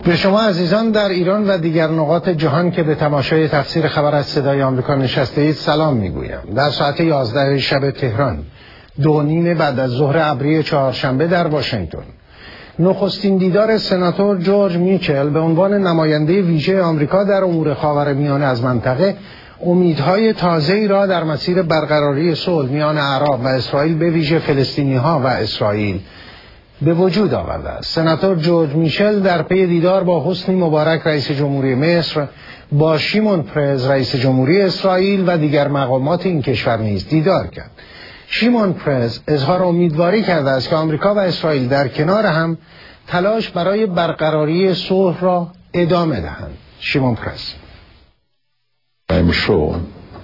به شما عزیزان در ایران و دیگر نقاط جهان که به تماشای تفسیر خبر از صدای آمریکا نشسته اید سلام میگویم. در ساعت 11 شب تهران، 2:30 بعد از ظهر ابری چهارشنبه در واشنگتن، نخستین دیدار سناتور جورج میچل به عنوان نماینده ویژه آمریکا در امور خاورمیانه از منطقه امیدهای تازه‌ای را در مسیر برقراری صلح میان عرب و اسرائیل به ویژه فلسطینی‌ها و اسرائیل به وجود آورده است. سناتور جورج میچل در پی دیدار با حسنی مبارک رئیس جمهوری مصر، با شیمون پرز رئیس جمهوری اسرائیل و دیگر مقامات این کشور نیز دیدار کرد. شیمون پرز اظهار امیدواری کرده است که آمریکا و اسرائیل در کنار هم تلاش برای برقراری صلح را ادامه دهند. شیمون پرز: I am sure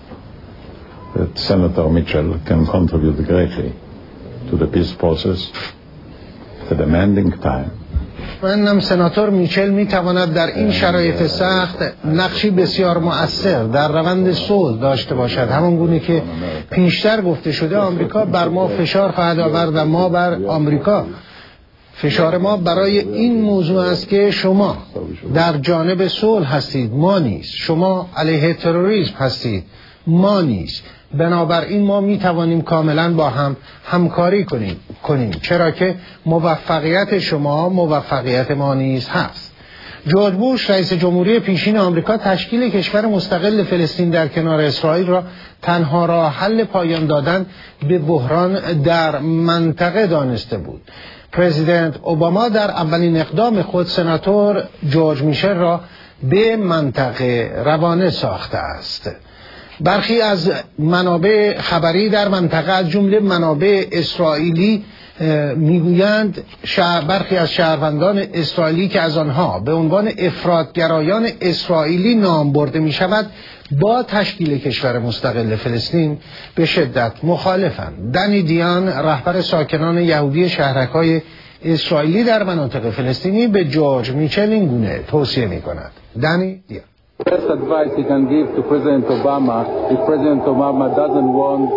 that Senator Mitchell can contribute greatly to the peace process at a demanding time. من سناتور میچل میتواند در این شرایط سخت نقشی بسیار مؤثر در روند صلح داشته باشد. همان گونه که پیشتر گفته شده آمریکا بر ما فشار خواهد آورد و ما بر آمریکا. فشار ما برای این موضوع است که شما در جانب صلح هستید، ما نیست. شما علیه تروریسم هستید، ما نیست. بنابراین ما می توانیم کاملا با هم همکاری کنیم چرا که موفقیت شما موفقیت ما نیز هست. جورج بوش رئیس جمهوری پیشین آمریکا تشکیل کشور مستقل فلسطین در کنار اسرائیل را تنها راه حل پایان دادن به بحران در منطقه دانسته بود. پرزیدنت اوباما در اولین اقدام خود سناتور جورج میچل را به منطقه روانه ساخته است. برخی از منابع خبری در منطقه از جمله منابع اسرائیلی میگویند برخی از شهروندان اسرائیلی که از آنها به عنوان افراطگرایان اسرائیلی نام برده می شود با تشکیل کشور مستقل فلسطین به شدت مخالفند. دنی دیان رهبر ساکنان یهودی شهرک‌های اسرائیلی در مناطق فلسطینی به جورج میچل این گونه توصیه می کند. دنی دیان: The best advice he can give to President Obama if President Obama doesn't want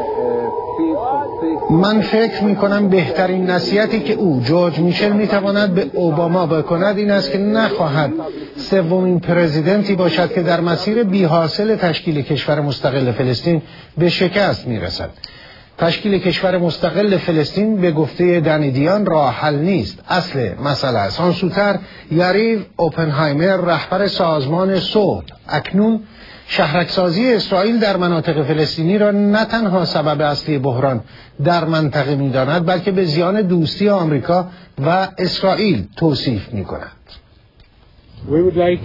peace. من فکر می کنم بهترین نصیحتی که جورج میچل می تواند به اوباما بکند این است که نخواهد سومین پرزیدنتی باشد که در مسیر بی حاصل تشکیل کشور مستقل فلسطین به شکست می رسد. تشکیل کشور مستقل فلسطین به گفته دنی دیان راه حل نیست، اصل مسئله است. آن سوتر یاریو اوپنهایمر رهبر سازمان صلح اکنون شهرکسازی اسرائیل در مناطق فلسطینی را نه تنها سبب اصلی بحران در منطقه می‌داند بلکه به زیان دوستی آمریکا و اسرائیل توصیف می‌کند. We would like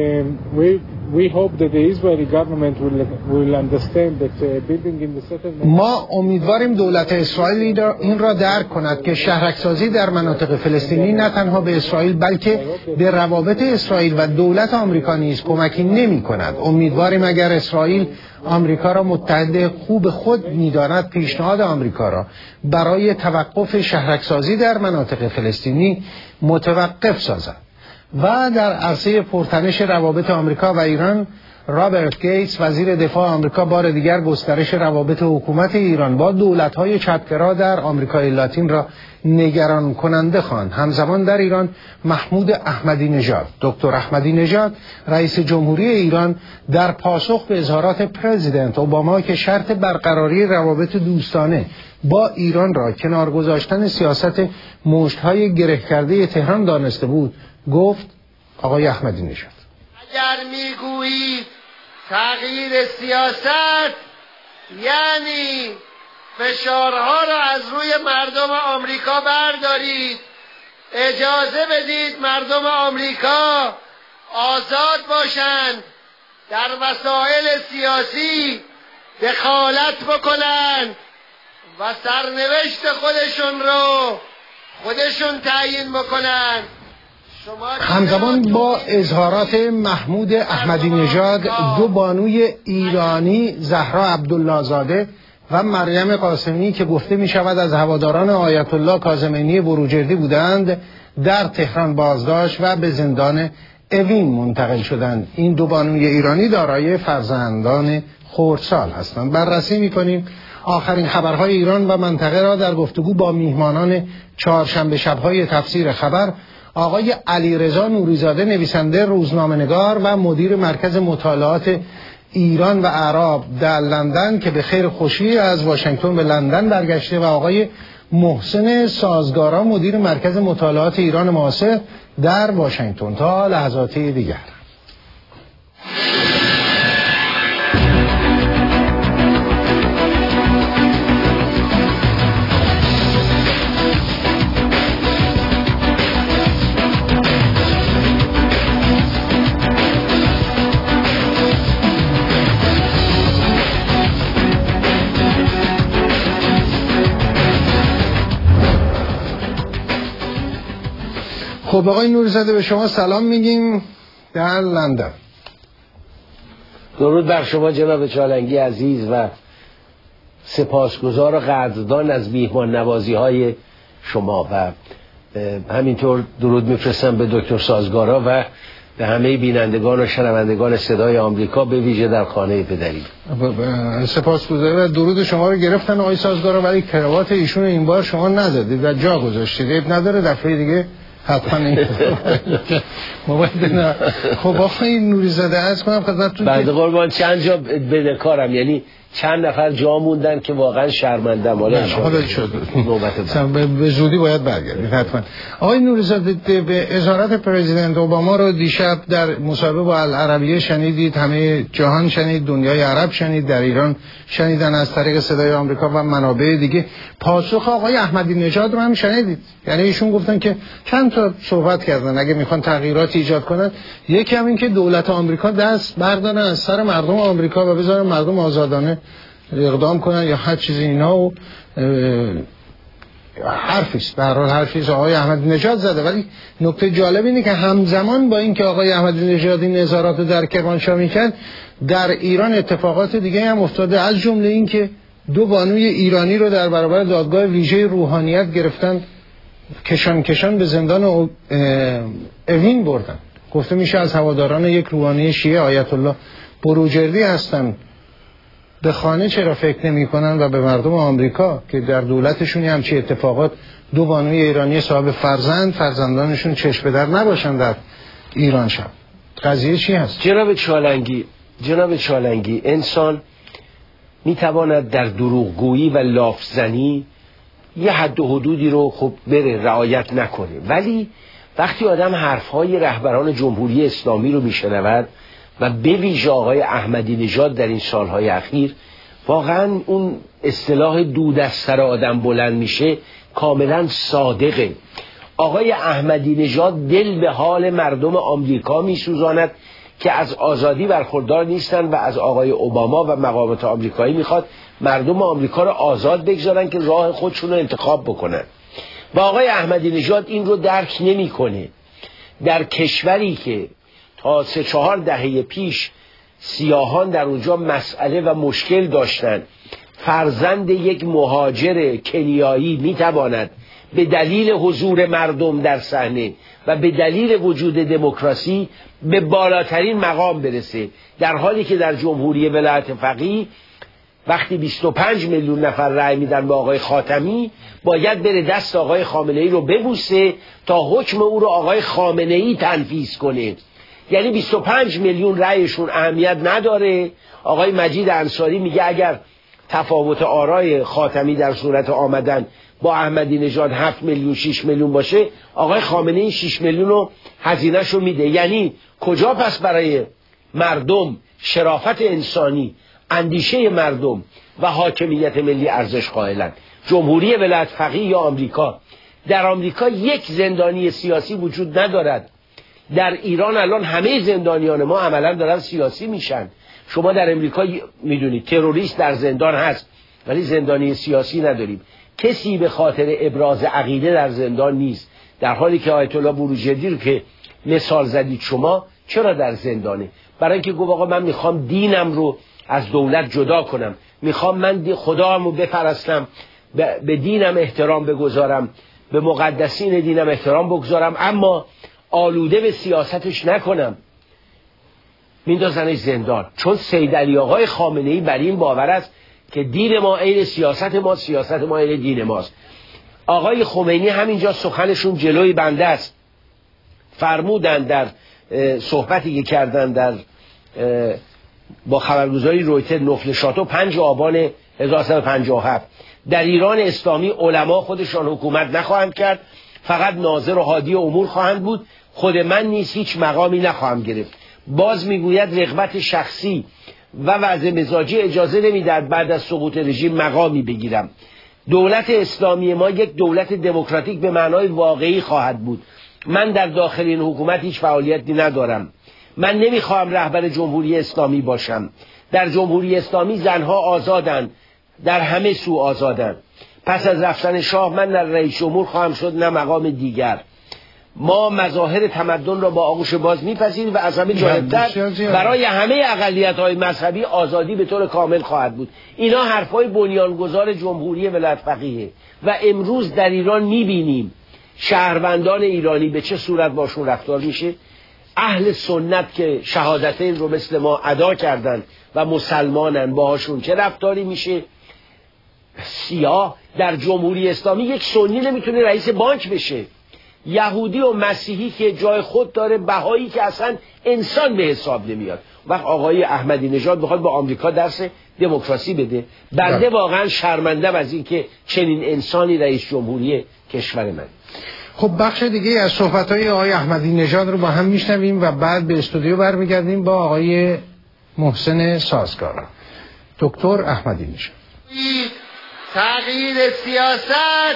we hope that the Israeli government will understand that building in the settlement. ما امیدواریم دولت اسرائیل این را درک کند که شهرکسازی در مناطق فلسطینی نه تنها به اسرائیل بلکه به روابط اسرائیل و دولت آمریکا نیز کمکی نمی‌کند. امیدواریم اگر اسرائیل آمریکا را متحد خوب خود می‌داند پیشنهاد آمریکا را برای توقف شهرکسازی در مناطق فلسطینی متوقف سازد. و در عرصه پرتنش روابط آمریکا و ایران، رابرت گیتس وزیر دفاع آمریکا بار دیگر گسترش روابط حکومت ایران با دولت‌های چپگرا در آمریکای لاتین را نگران کننده خواند. همزمان در ایران محمود احمدی نژاد، دکتر احمدی نژاد رئیس جمهوری ایران در پاسخ به اظهارات پرزیدنت اوباما که شرط برقراری روابط دوستانه با ایران را کنار گذاشتن سیاست مشت‌های گره کرده تهران دانسته بود، گفت: آقای احمدی نژاد، اگر میگویید تغییر سیاست یعنی فشارها را از روی مردم آمریکا بردارید، اجازه بدید مردم آمریکا آزاد باشند، در مسائل سیاسی دخالت بکنند و سرنوشت خودشون تعیین بکنند. همزمان با اظهارات محمود احمدی نژاد، دو بانوی ایرانی زهرا عبدالله‌زاده و مریم قاسمی که گفته می شود از هواداران آیت الله کاظمینی بروجردی بودند در تهران بازداشت و به زندان اوین منتقل شدند. این دو بانوی ایرانی دارای فرزندان خردسال هستند. بررسی می کنیم آخرین خبرهای ایران و منطقه را در گفتگو با میهمانان چهارشنبه شب‌های تفسیر خبر آقای علیرضا نوریزاده نویسنده روزنامه‌نگار و مدیر مرکز مطالعات ایران و اعراب در لندن که به خیر خوشی از واشنگتن به لندن برگشته و آقای محسن سازگارا مدیر مرکز مطالعات ایران معاصر در واشنگتن. تا لحظات دیگر. خب آقای نوریزاده به شما سلام میگیم در لندن. درود بر شما جناب چالنگی عزیز و سپاسگزار و قدردان از میهمان نوازی های شما و همینطور درود میفرستم به دکتر سازگارا و به همه بینندگان و شنوندگان صدای آمریکا به ویژه در خانه پدری. سپاسگزارم و درود شما رو گرفتن آقای سازگارا، ولی کراوات ایشون این بار شما نزدید و جا گذاشتید. عیب نداره دفعه دیگه حتما این نه. خب آقای نوریزاده عرض کنم خدمتتون بعد قربان چند جا بدهکارم، یعنی چند نفر جا موندن که واقعا شرمندم. حالا شد به زودی باید برگردید حتما. آقای نوریزاده به اشارت پرزیدنت اوباما رو دیشب در مصاحبه با العربیه شنیدید، همه جهان شنید، دنیای عرب شنید، در ایران شنیدن از طریق صدای آمریکا و منابع دیگه. پاسخ آقای احمدی نژاد رو هم شنیدید، یعنی ایشون گفتن که چند تا صحبت کردن اگه میخوان تغییراتی ایجاد کنن، یکی هم این که دولت آمریکا دست بردارن از سر مردم آمریکا و بذارن مردم آزادانه اقدام کنن یا هر چیزی اینا. و حرفیست به هر حال حرفیست آقای احمدی نژاد زده. ولی نکته جالب اینه که همزمان با اینکه آقای احمدی نژاد این نظارات رو در کرمانشاه میکرد، در ایران اتفاقات دیگه هم افتاده، از جمله این که 2 بانوی ایرانی رو در برابر دادگاه ویژه روحانیت گرفتن، کشان به زندان اوین بردن. گفته میشه از هواداران یک روحانی شیعه آیت الله بروجردی هستن. به خانه چرا فکر نمی کنن و به مردم آمریکا که در دولتشون همچی اتفاقات 2 بانوی ایرانی صاحب فرزندانشون چشم در نباشن در ایران شب. قضیه چی هست؟ جناب چالنگی انسان می تواند در دروغگویی و لافزنی یه حد و حدودی رو خب بره رعایت نکنه، ولی وقتی آدم حرفهای رهبران جمهوری اسلامی رو میشنود و به ویژه آقای احمدی نژاد در این سالهای اخیر، واقعا اون اصطلاح دود از سر آدم بلند میشه کاملا صادقه. آقای احمدی نژاد دل به حال مردم آمریکا میسوزاند که از آزادی برخوردار نیستن و از آقای اوباما و مقامات آمریکایی میخواد مردم آمریکا رو آزاد بگذارن که راه خودشون رو انتخاب بکنن و آقای احمدی نژاد این رو درک نمیکنه. در کشوری که تا 3-4 دهه پیش سیاهان در اونجا مسئله و مشکل داشتن، فرزند یک مهاجر کنیایی میتواند به دلیل حضور مردم در صحنه و به دلیل وجود دموکراسی به بالاترین مقام برسه، در حالی که در جمهوری ولایت فقیه وقتی 25 میلیون نفر رأی میدن به آقای خاتمی، باید بره دست آقای خامنه‌ای رو ببوسه تا حکم او رو آقای خامنه‌ای تنفیذ کنه. یعنی 25 میلیون رأیشون اهمیت نداره. آقای مجید انصاری میگه اگر تفاوت آرای خاتمی در صورت آمدن با احمدی نژاد 7 میلیون 6 میلیون باشه، آقای خامنه‌ای 6 میلیون رو هزینه‌شو میده. یعنی کجا پس برای مردم شرافت انسانی، اندیشه مردم و حاکمیت ملی ارزش قائلن؟ جمهوری ولایت فقیه یا آمریکا؟ در آمریکا یک زندانی سیاسی وجود ندارد. در ایران الان همه زندانیان ما عملا دارن سیاسی میشن. شما در امریکا میدونید تروریست در زندان هست ولی زندانی سیاسی نداریم. کسی به خاطر ابراز عقیده در زندان نیست، در حالی که آیت الله بروجردی رو که مثال زدید شما چرا در زندانه؟ برای اینکه گفت آقا من میخوام دینم رو از دولت جدا کنم، میخوام من خدامو بپرستم، به دینم احترام بگذارم، به مقدسین دینم احترام بگذارم، اما آلوده به سیاستش نکنم. میندازنش زندان. چون سید علی آقای خامنه‌ای بر این باور است که دین ما عین سیاست ما، سیاست ما عین دین ماست. آقای خمینی همینجا سخنشون جلوی بنده است. فرمودن در صحبتی که کردن در با خبرگزاری رویتر نفل شاتو 5 آبان 1957 در ایران اسلامی علما خودشان حکومت نخواهند کرد، فقط ناظر و هادی امور خواهند بود، خود من نیز هیچ مقامی نخواهم گرفت. باز میگوید رغبت شخصی و وضع مزاجی اجازه نمیدهد بعد از سقوط رژیم مقامی بگیرم. دولت اسلامی ما یک دولت دموکراتیک به معنای واقعی خواهد بود. من در داخل این حکومت هیچ فعالیتی ندارم. من نمیخواهم رهبر جمهوری اسلامی باشم. در جمهوری اسلامی زنها آزادند، در همه سو آزادند. پس از رفتن شاه من در رئیس جمهور خواهم شد، نه مقام دیگر. ما مظاهر تمدن را با آغوش باز میپذیریم و از همه جالبتر برای همه اقلیت‌های مذهبی آزادی به طور کامل خواهد بود. اینا حرفای بنیانگذار جمهوری ولایت فقیه و امروز در ایران میبینیم شهروندان ایرانی به چه صورت باشون رفتار میشه. اهل سنت که شهادتین رو مثل ما ادا کردن و مسلمانن باهاشون چه رفتاری میشه. سیاه در جمهوری اسلامی یک سنی نمیتونه رئیس بانک بشه. یهودی و مسیحی که جای خود داره، بهایی که اصلا انسان به حساب نمیاد. وقت آقای احمدی نژاد بخواد با آمریکا درس دموکراسی بده، بنده واقعا شرمندم از این که چنین انسانی رئیس جمهوری کشور من. خب بخش دیگه از صحبت‌های آقای احمدی نژاد رو با هم میشنویم و بعد به استودیو برمیگردیم با آقای محسن سازگار. دکتر احمدی نژاد. تغییر سیاست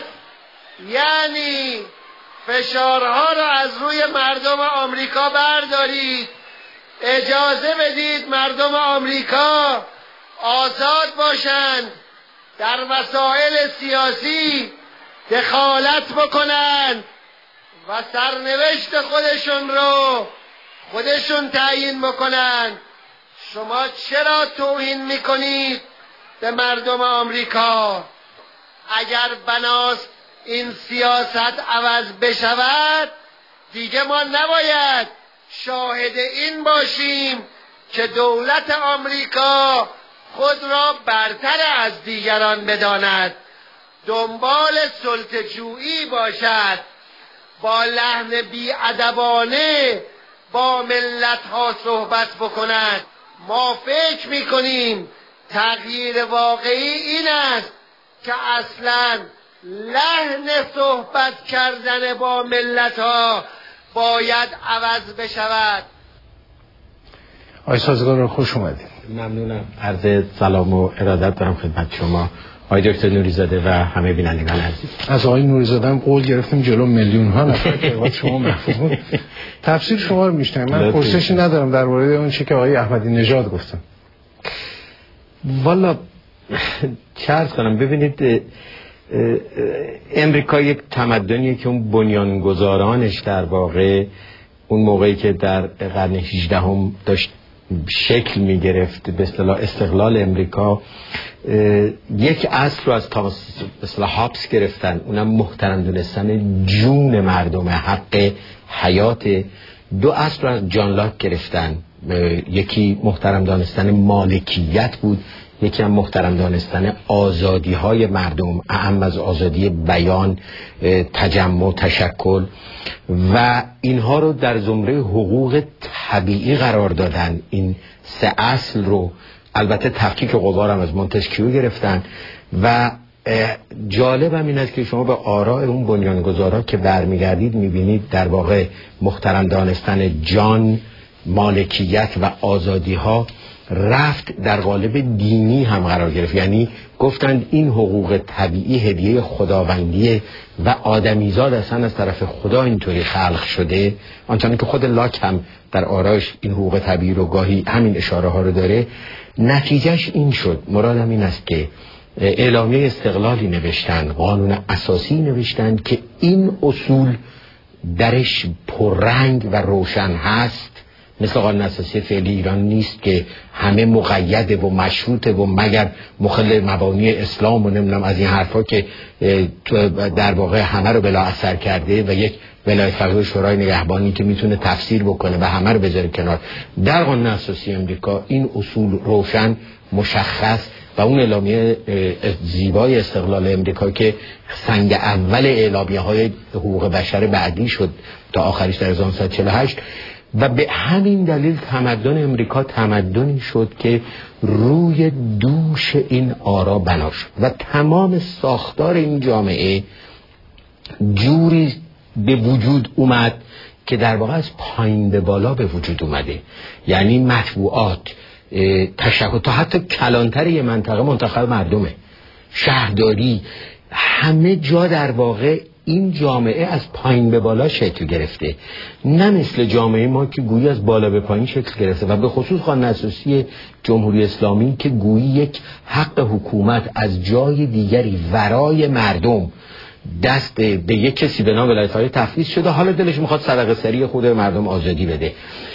یعنی فشارها را از روی مردم آمریکا بردارید، اجازه بدید مردم آمریکا آزاد باشند، در مسائل سیاسی دخالت بکنند و سرنوشت خودشون رو خودشون تعیین بکنند. شما چرا توهین میکنید به مردم آمریکا؟ اگر بناست این سیاست عوض بشود دیگه ما نباید شاهد این باشیم که دولت آمریکا خود را برتر از دیگران بداند، دنبال سلطه‌جویی باشد، با لحن بی‌ادبانه با ملت‌ها صحبت بکند. ما فکر می‌کنیم تغییر واقعی این است که اصلاً لحن صحبت کردن با ملت‌ها باید عوض بشود. آقای سازگار رو خوش اومدید. ممنونم. عرض سلام و ارادت دارم خدمت شما آقای دکتر نوری‌زاده و همه بینندگان عزیز. از آقای نوری‌زاده هم قول گرفتیم جلو میلیون ها نفر که شما محفوظ تفسیر شما رو میشنویم. من پرسشی ندارم درباره اون چیزی که آقای احمدی نژاد گفتن. والا چه عرض کنم، ببینید امریکا یک تمدنیه که اون بنیانگذارانش در واقع اون موقعی که در قرن 18 هم داشت شکل می گرفت به اصطلاح استقلال امریکا، یک اصل رو از تاماس به اصطلاح هابس گرفتن، اونم محترم دونستن جون مردم، حق حیات. دو اصل رو از جان لاک گرفتن، یکی محترم دانستن مالکیت بود، یکی هم محترم دانستن آزادی های مردم، اهم از آزادی بیان، تجمع، تشکل، و اینها رو در زمره حقوق طبیعی قرار دادن. این سه اصل رو البته تفکیک قوا هم از مونتسکیو گرفتن و جالب هم این است که شما به آراء اون بنیانگذارا که برمیگردید میبینید در واقع محترم دانستن جان، مالکیت و آزادی ها رفت در قالب دینی هم قرار گرفت. یعنی گفتند این حقوق طبیعی هدیه خداوندیه و آدمیزاد اصلا از طرف خدا اینطوری خلق شده. آنچنان که خود لاک هم در آرایش این حقوق طبیعی رو گاهی همین اشاره ها رو داره. نتیجهش این شد، مرادم این است که اعلامیه استقلالی نوشتن، قانون اساسی نوشتن که این اصول درش پررنگ و روشن هست، مثل قانون اساسی فعلی ایران نیست که همه مقیده و مشروطه و مگر مخل مبانی اسلام و نمیدونم از این حرفا که در واقع همه رو بلا اثر کرده و یک ولایت فقیه شورای نگهبانی که میتونه تفسیر بکنه و همه رو بذاره کنار. در قانون اساسی امریکا این اصول روشن، مشخص و اون اعلامیه زیبای استقلال امریکا که سنگ اول اعلامیه‌های حقوق بشر بعدی شد تا آخریش در 1948 و به همین دلیل تمدن امریکا تمدنی شد که روی دوش این آرا بنا شد و تمام ساختار این جامعه جوری به وجود اومد که در واقع از پایین به بالا به وجود اومده. یعنی مطبوعات، تشکل، تا حتی کلانتر یه منطقه منتخب مردمه، شهرداری، همه جا در واقع این جامعه از پایین به بالا شکل گرفته، نه مثل جامعه ما که گویی از بالا به پایین شکل گرفته و به خصوص قانون اساسی جمهوری اسلامی که گویی یک حق حکومت از جای دیگری ورای مردم دست به یک کسی به نام ولایت‌های تفویض شده، حالا دلش میخواد صدقه سری خود مردم آزادی بده.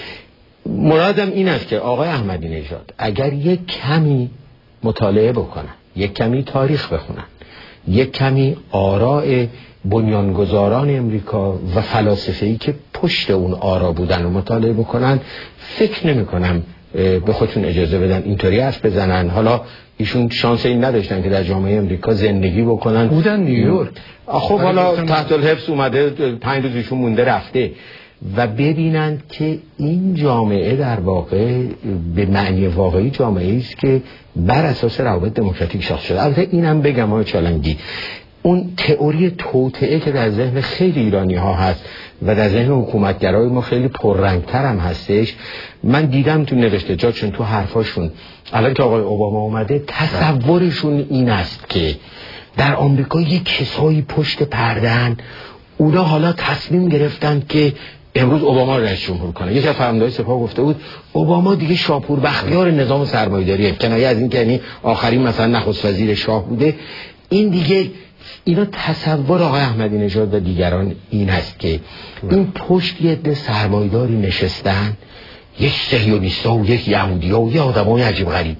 مرادم این است که آقای احمدی نژاد اگر یک کمی مطالعه بکنن، یک کمی تاریخ بخونن، یک کمی آراء بنیانگذاران امریکا و فلاسفه‌ای که پشت اون آرا بودن و مطالعه بکنن، فکر نمی‌کنم به خودشون اجازه بدن اینطوری حرف بزنن. حالا ایشون شانس این نداشتن که در جامعه امریکا زندگی بکنن، بودن نیویورک. خب حالا تحت الحبس اومده، 5 روز ایشون مونده رفته و ببینند که این جامعه در واقع به معنی واقعی جامعه است که بر اساس روابط دموکراتیک ساخته شده. البته اینم بگم آقای چالنگی، اون تئوری توطئه که در ذهن خیلی ایرانی ها هست و در ذهن حکومتگرای ما خیلی پررنگتر هم هستش، من دیدم تو نوشته جاتشون، تو حرفاشون، الان که آقای اوباما اومده تصورشون این است که در آمریکا یک کسایی پشت پرده‌اند، اونا حالا تصمیم گرفتن که امروز اوباما رو رئیس جمهور کنه. یکی از فرماندهان سپاه گفته بود اوباما دیگه شاپور بختیار نظام سرمایه‌داریه، کنایه از این که یعنی آخرین مثلا نخست وزیر شاه بوده. این دیگه اینا تصور آقای احمدی نژاد و دیگران این است که این پشت یه عده سرمایه‌داری نشستن، یک صهیونیست‌ها و یک یهودی‌ها و یه آدمای عجیب غریب،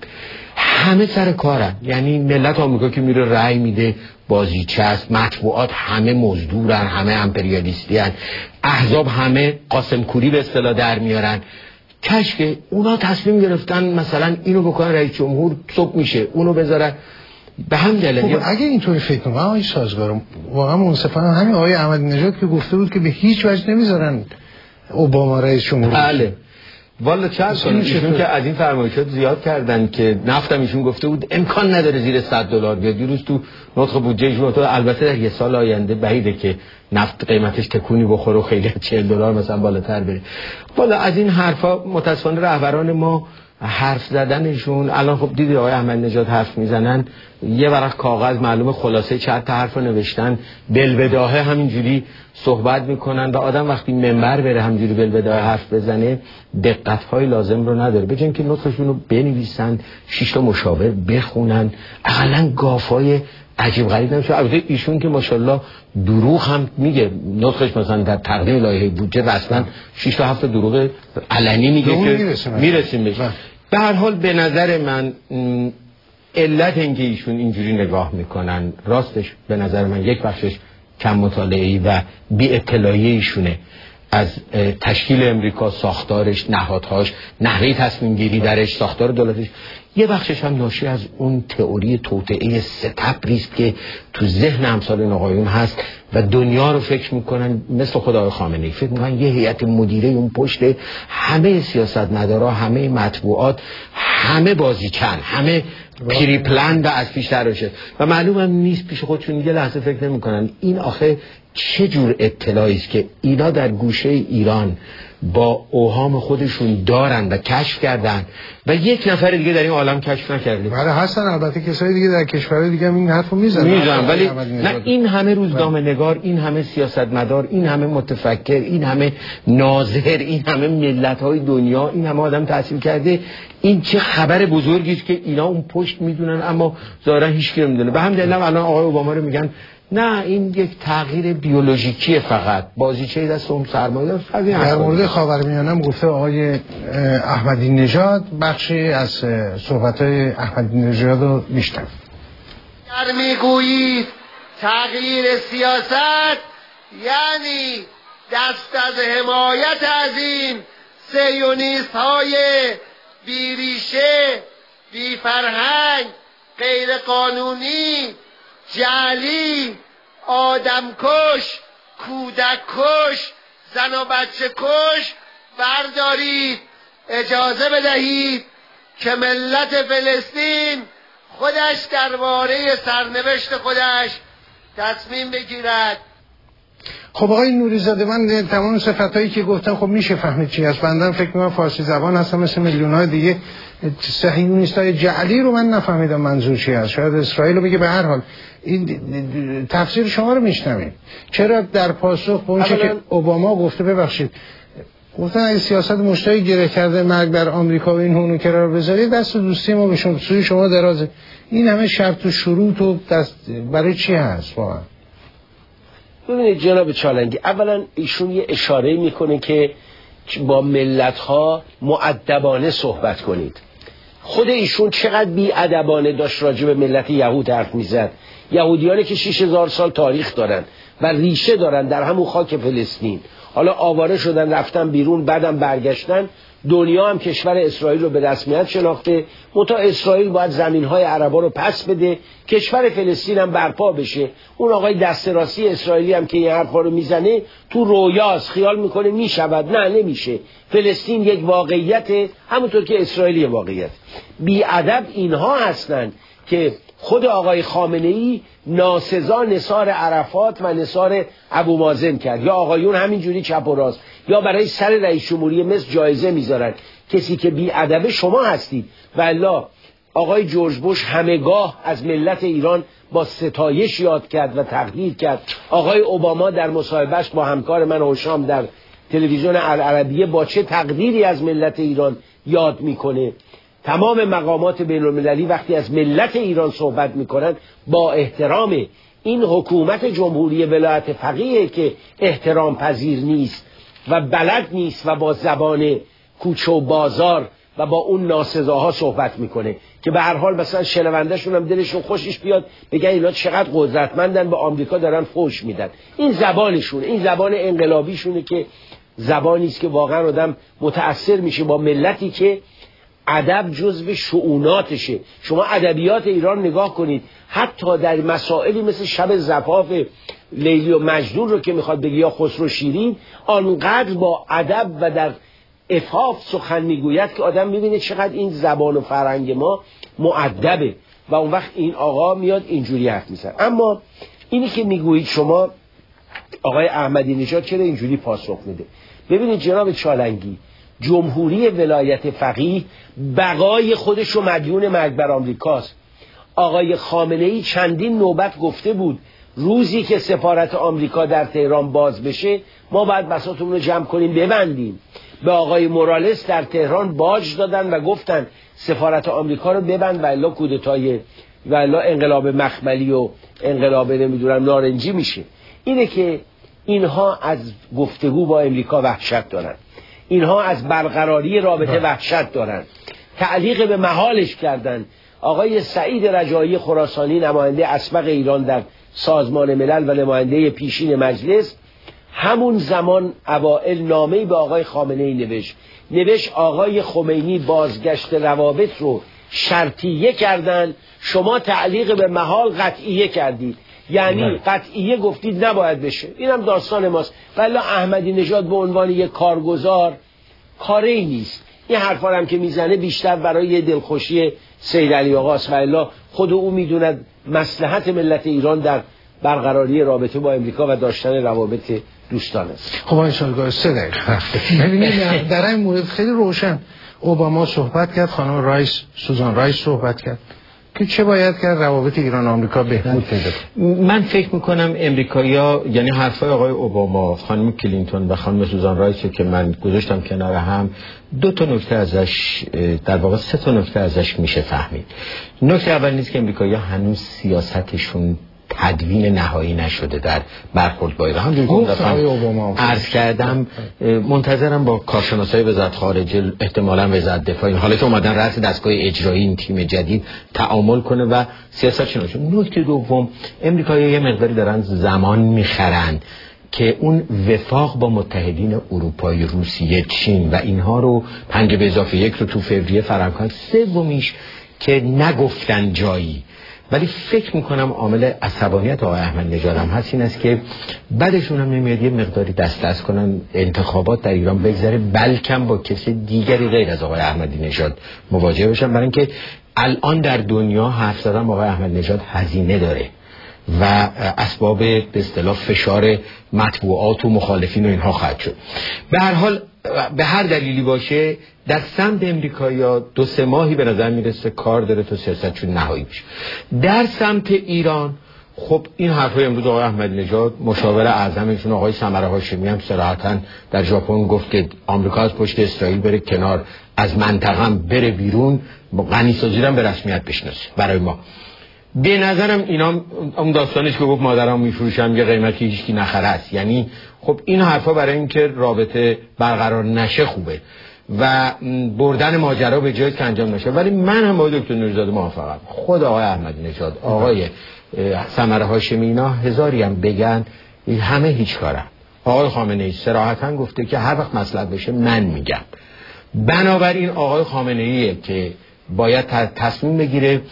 همه سر کارن. یعنی ملت آمریکا که میره رأی میده بازیچه است، مطبوعات همه مزدورن، همه امپریالیستیان، احزاب همه قاسم کوری به اصطلاح در میارن. کاش که اونا تصمیم گرفتن مثلا اینو بکنن رئیس جمهور، صبح میشه اونو بذارن به هم دلیل. اگه اینطوری فکر کنم آقای سازگارم، واقعا منصفانه همین آقای احمدی نژاد که گفته بود که به هیچ وجه نمیذارن اوباما رئیس جمهور. بله والا چند سال ایشون که از این فرمایشات زیاد کردن که نفتم ایشون گفته بود امکان نداره زیر $100 بیاد. دیروز تو نطق بودجه ایشون البته در یه سال آینده بعیده که نفت قیمتش تکونی بخوره و خیلی $40 مثلا بالاتر بره. والا از این حرفا متاسفانه رهبران ما حرف زدنشون، الان خب دیدی آقای احمدی نژاد حرف میزنن، یه ورق کاغذ معلومه خلاصه چند تا حرف نوشتن، بلبداهه همینجوری صحبت میکنن و آدم وقتی منبر بره همینجوری بلبداهه حرف بزنه دقت‌های لازم رو نداره. بجن که نطقشون رو بنویسن، 6 تا مشاور بخونن، اقلا گافای عجیب غریب نمیشه. البته ایشون که ماشاءالله دروغ هم میگه، نطقش مثلا در تقدیم لایحه بودجه رسما 6 تا 7 دروغ علنی میگه که میرسیم بهش. به هر حال به نظر من علت اینکه ایشون اینجوری نگاه میکنن راستش به نظر من یک بخشش کم مطالعه‌ای و بی اطلاعی ایشونه از تشکیل امریکا، ساختارش، نهادهاش، نحوه تصمیم گیری درش، ساختار دولتش. یه بخشش هم ناشی از اون تئوری توطئه ستبری است که تو ذهن امثال این آقایون هست و دنیا رو فکر میکنن مثل خدای خامنه‌ای، فکر میکنن یه هیئت مدیره اون پشت، همه سیاستمدارا، همه مطبوعات، همه بازیچن، همه پری پلان و از پیش تراشه و معلوم هم نیست پیش خودشون یه لحظه فکر نمیکنن این آخه چه جور اطلاعی است که اینا در گوشه ایران با اوهام خودشون دارن و کشف کردن و یک نفر دیگه در این عالم کشف نکرده. بله هستن البته کسای دیگه در کشورهای دیگه هم این حرفو میزنن ولی نه این همه روزنامه نگار، این همه سیاستمدار، این همه متفکر، این همه ناظر، این همه ملت‌های دنیا، این همه آدم تحصیل کرده، این چه خبر بزرگی است که اینا اون پشت میدونن اما ظاهرا هیچ کی نمیدونه. به همین دلیل الان آقای اوباما رو میگن نه این یک تغییر بیولوژیکیه، فقط بازیچه دست اون سرمایه‌دار. در مورد خاورمیانه هم گفته آقای احمدی نژاد، بخشی از صحبت‌های احمدی نژاد رو میشنویم. در میگویید تغییر سیاست یعنی دست از حمایت از این صهیونیست‌های بیریشه، بی فرهنگ، غیر قانونی، جعلی، آدمکش، کودککش، زن و بچه کش بردارید، اجازه بدهید که ملت فلسطین خودش درباره سرنوشت خودش تصمیم بگیرد. خب آقای نوری‌زاده، من تمام صفتایی که گفتم خب میشه فهمید چی هست. بنده فکر می‌کنم فارسی زبان هستم مثل میلیون‌های دیگه. صهیونیستای جعلی رو من نفهمیدم منظور چی هست. شاید اسرائیل رو بگه. به هر حال این تفسیر شما رو میشنویم. چرا در پاسخ به اون چیزی که اوباما گفته، ببخشید، گفتن اگه سیاست مشتایی گره کرده مرگ بر آمریکا و این هونوکرا رو بذارید، دست دوستی ما به شما سوی شما درازه. این همه شرط و شروط و دست برای چی هست واقعا؟ ببینید جناب چالنگی، اولا ایشون یه اشاره میکنه که با ملت‌ها مؤدبانه صحبت کنید. خود ایشون چقدر بی‌ادبانه داشت راجع به ملت یهود حرف میزد. یهودیانی که 6000 سال تاریخ دارن و ریشه دارن در همون خاک فلسطین، حالا آواره شدن رفتن بیرون، بعدم برگشتن. دنیا هم کشور اسرائیل رو به رسمیت شناخته، منتها اسرائیل باید زمین‌های عربا رو پس بده، کشور فلسطین هم برپا بشه. اون آقای دست راستی اسرائیلی هم که این حرفا رو میزنه تو رویاست، خیال میکنه میشود. نه، نمیشه. فلسطین یک واقعیت، همونطور که اسرائیل واقعیت. بی‌ادب اینها هستن که خود آقای خامنه‌ای ناسزا نثار عرفات و نثار ابو مازن کرد، یا آقایون همینجوری چپ و راست، یا برای سر رئیس جمهوری مصر جایزه میذارن. کسی که بی‌ادب شما هستید. والا آقای جورج بوش همگاه از ملت ایران با ستایش یاد کرد و تقدیر کرد. آقای اوباما در مصاحبهش با همکار من هشام در تلویزیون العربیه با چه تقدیری از ملت ایران یاد میکنه. تمام مقامات بین‌المللی وقتی از ملت ایران صحبت میکنن با احترام. این حکومت جمهوری ولایت فقیه که احترام پذیر نیست و بلد نیست و با زبان کوچه و بازار و با اون ناسزاها صحبت میکنه که به هر حال مثلا شنوندهشون هم دلشون خوشش بیاد، بگن اینا چقدر قدرتمندن، به آمریکا دارن فوش میدن. این زبانشونه، این زبان انقلابیشونه که زبانی است که واقعا آدم متأثر میشه با ملتی که ادب جزو شؤوناتشه. شما ادبیات ایران نگاه کنید، حتی در مسائلی مثل شب زفاف لیلی و مجنون رو که میخواد بگی، یا خسرو شیرین، آنقدر با ادب و در عفاف سخن میگوید که آدم میبینه چقدر این زبان و فرهنگ ما مؤدبه. و اون وقت این آقا میاد اینجوری حرف میزنه. اما اینی که میگویید شما آقای احمدی نژاد چرا اینجوری پاسخ میده؟ ببینید جناب چالنگی، جمهوری ولایت فقیه بقای خودش رو مدیون مرگ بر آمریکاست. آقای خامنه‌ای چندین نوبت گفته بود روزی که سفارت آمریکا در تهران باز بشه ما باید بساطمون رو جمع کنیم ببندیم. به آقای مورالس در تهران باج دادن و گفتن سفارت آمریکا رو ببند و الا کودتای و الا انقلاب مخملی و انقلاب نمیدونم نارنجی میشه. اینه که اینها از گفتگو با امریکا وحشت دارن، اینها از برقراری رابطه وحشت دارن، تعلیق به محالش کردن. آقای سعید رجایی خراسانی نماینده اسبق ایران در سازمان ملل و نماینده پیشین مجلس همون زمان اوائل نامه‌ای به آقای خامنه‌ای نوشت آقای خمینی بازگشت روابط رو شرطیه کردن، شما تعلیق به محال قطعیه کردید، یعنی قطعیه گفتید نباید بشه. اینم داستان ماست. ولی احمدی نژاد به عنوان یک کارگزار کاری نیست. این حرفا هم که میزنه بیشتر برای دلخوشی سید علی آقاست و الا خود او میدوند مصلحت ملت ایران در برقراری رابطه با امریکا و داشتن روابط دوستانه است. خب آقای سالگاه 3 دقیقه ببینید در این مورد خیلی روشن اوباما صحبت کرد، خانم رایس، سوزان رایس صحبت کرد که چه باید کرد روابط ایران آمریکا بهبود پیدا کنه. من فکر میکنم امریکایی‌ها، یعنی حرفای آقای اوباما، خانم کلینتون و خانم سوزان رایس که من گذاشتم کنار هم، 2 نکته ازش، در واقع 3 نکته ازش میشه فهمید. نکته اول نیست که امریکایی‌ها هنوز سیاستشون تدوین نهایی نشده در برخورد با ایران. همونجوری که عرض کردم منتظرم با کارشناسای وزارت خارجه، احتمالاً وزارت دفاع، حالا که اومدن رأس دستگاه اجرایی این تیم جدید تعامل کنه و سیاست شناسی. نکته دوم، امریکایی‌ها یه مقداری دارن زمان میخرن که اون وفاق با متحدین اروپایی، روسیه، چین و اینها رو 5+1 رو تو فوریه فراهم کنن. سومیش که نگفتن جایی. ولی فکر میکنم عامل عصبانیت آقای احمدی نژاد هم هست این است که بعدشون هم نمیاد یه مقداری دست کنن انتخابات در ایران بگذره، بلکم با کسی دیگری غیر از آقای احمدی نژاد مواجه بشن، برای اینکه الان در دنیا حرف زدن با آقای احمدی نژاد هزینه داره و اسباب به اصطلاح فشار مطبوعات و مخالفین و اینها خواهد شد. به هر حال به هر دلیلی باشه در سمت امریکایی‌ها 2-3 ماهی به نظر میرسه کار داره تا سیاستشون نهایی بشه. در سمت ایران خب این حرفای امروز آقای احمدی نژاد مشاور اعظمشون آقای ثمره هاشمی هم صراحتاً در ژاپن گفت که آمریکا از پشت اسرائیل بره کنار، از منطقه هم بره بیرون، غنی‌سازی رو به رسمیت بشناسه برای ما. به نظرم اینا اون داستانش که گفت مادرام میفروشم یه قیمتی هیچکی نخره است، یعنی خب این حرفا برای اینکه رابطه برقرار نشه خوبه و بردن ماجرا به جایی که انجام نشه. ولی من هم با دکتر نوری‌زاده موافقم. خود آقای احمدی نژاد، آقای ثمره هاشمی، اینا هزاری هم بگن همه هیچ کارن. آقای خامنه‌ای صراحتاً گفته که هر وقت مصلحت بشه من میگم. بنابراین آقای خامنه‌ای که باید تصمیم بگیره.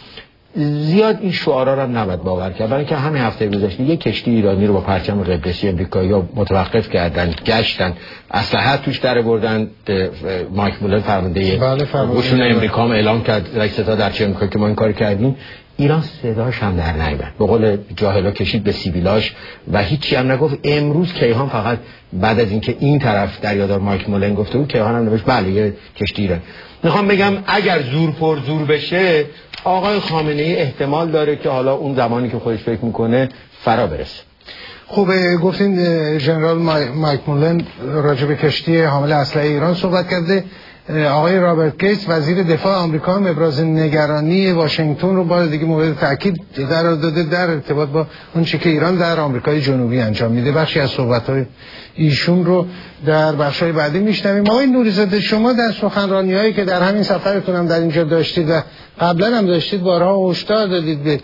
زیاد این شعارا رو نباید باور کرد، برای اینکه همین هفته گذشته یک کشتی ایرانی رو با پرچم قبرسی امریکایی‌ها متوقف کردن، گشتن، اسلحه توش در بردن. مایک مولر فرمانده قشون امریکا هم اعلام کرد رئیس ستاد ارتش امریکا که ما این کار کردیم. ایران صداش هم در نیامد، به قول جاهلا کشید به سیبیلاش و هیچی هم نگفت. امروز کیهان فقط بعد از اینکه این طرف دریادار مایک مولر گفته بود، کیهان هم نوشت بله یه کشتی ایران. میخوام بگم اگر زور پر زور بشه آقای خامنه‌ای احتمال داره که حالا اون زمانی که خودش فکر میکنه فرا برسه. خب گفتین ژنرال مایک مولن راجع به کشتی حامل اسلحه ایران صحبت کرده. آقای رابرت گیتس وزیر دفاع آمریکا هم ابراز نگرانی واشنگتن رو بار دیگه مورد تاکید قرار داده در ارتباط با اون چیزی که ایران در آمریکای جنوبی انجام میده. بخشی از صحبت‌های ایشون رو در بخش‌های بعدی میشنویم. آقای نوری‌زاده، شما در سخنرانی‌هایی که در همین سفرتون هم در اینجا داشتید و قبلا هم داشتید بارها هشدار دادید به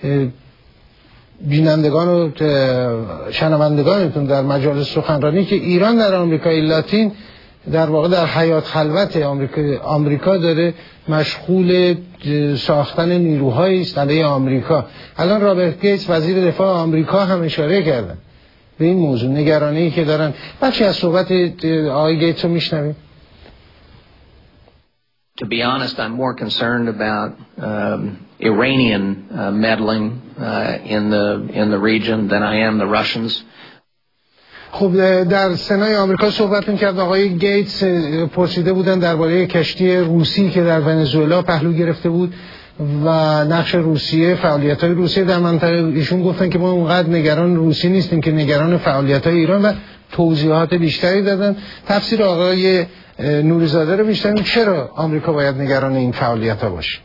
بینندگان و شنوندگانتون در مجالس سخنرانی که ایران در آمریکای لاتین در واقع در حیات خلوت آمریکا داره مشغول ساختن نیروهایی است علیه آمریکا. الان رابرت گیتس وزیر دفاع آمریکا هم اشاره کردن به این موضوع، نگرانی که دارن. بخشی از صحبت آقای گیتس رو میشنویم. To be honest, I'm more concerned about Iranian meddling in the region than I am the Russians. خب در سنای آمریکا صحبت می‌کرد آقای گیتس، پرسیده بودن درباره کشتی روسی که در ونزوئلا پهلو گرفته بود و نقش روسیه، فعالیت‌های روسیه در منطقه. ایشون گفتن که ما اونقدر نگران روسی نیستیم که نگران فعالیت‌های ایران و توضیحات بیشتری دادن. تفسیر آقای نوری‌زاده رو بیشتر چرا آمریکا باید نگران این فعالیت‌ها باشه؟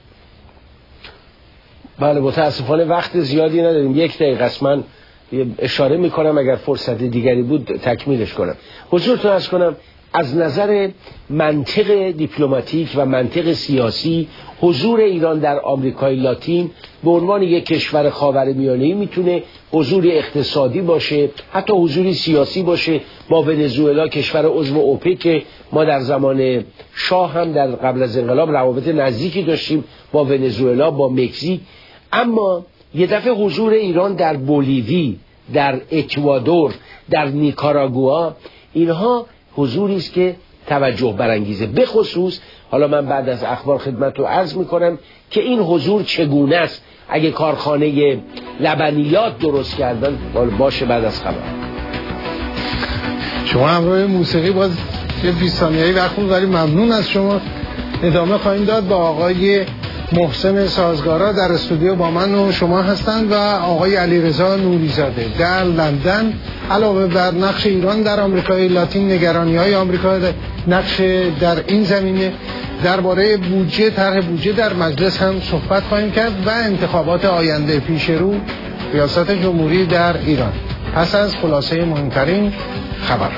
بله متاسفانه وقت زیادی نداریم، 1 دقیقه است. من اشاره میکنم اگر فرصت دیگری بود تکمیلش کنم. حضورتون عرض کنم از نظر منطق دیپلماتیک و منطق سیاسی حضور ایران در آمریکای لاتین به عنوان یک کشور خاورمیانه‌ای میتونه حضور اقتصادی باشه، حتی حضور سیاسی باشه. با ونزوئلا کشور عضو اوپک، ما در زمان شاه هم در قبل از انقلاب روابط نزدیکی داشتیم با ونزوئلا، با مکزیک. اما یه دفعه حضور ایران در بولیوی، در اکوادور، در نیکاراگوآ، اینها حضوری است که توجه برانگیزه. به خصوص حالا من بعد از اخبار خدمت رو عرض میکنم که این حضور چگونه است. اگه کارخانه لبنیات درست کردن باشه بعد از خبر. شما همراه موسیقی باز یه 20 ثانیه‌ای وقت می‌ذارید. ممنون از شما. ادامه خواهیم داد با آقای محسن سازگارا در استودیو با من و شما هستند و آقای علیرضا نوری‌زاده در لندن. علاوه بر نقش ایران در آمریکای لاتین، نگرانی‌های آمریکا نقش در این زمینه، درباره بودجه، طرح بودجه در مجلس هم صحبت خواهیم کرد و انتخابات آینده پیش رو ریاست جمهوری در ایران. پس از خلاصه مهمترین خبرها.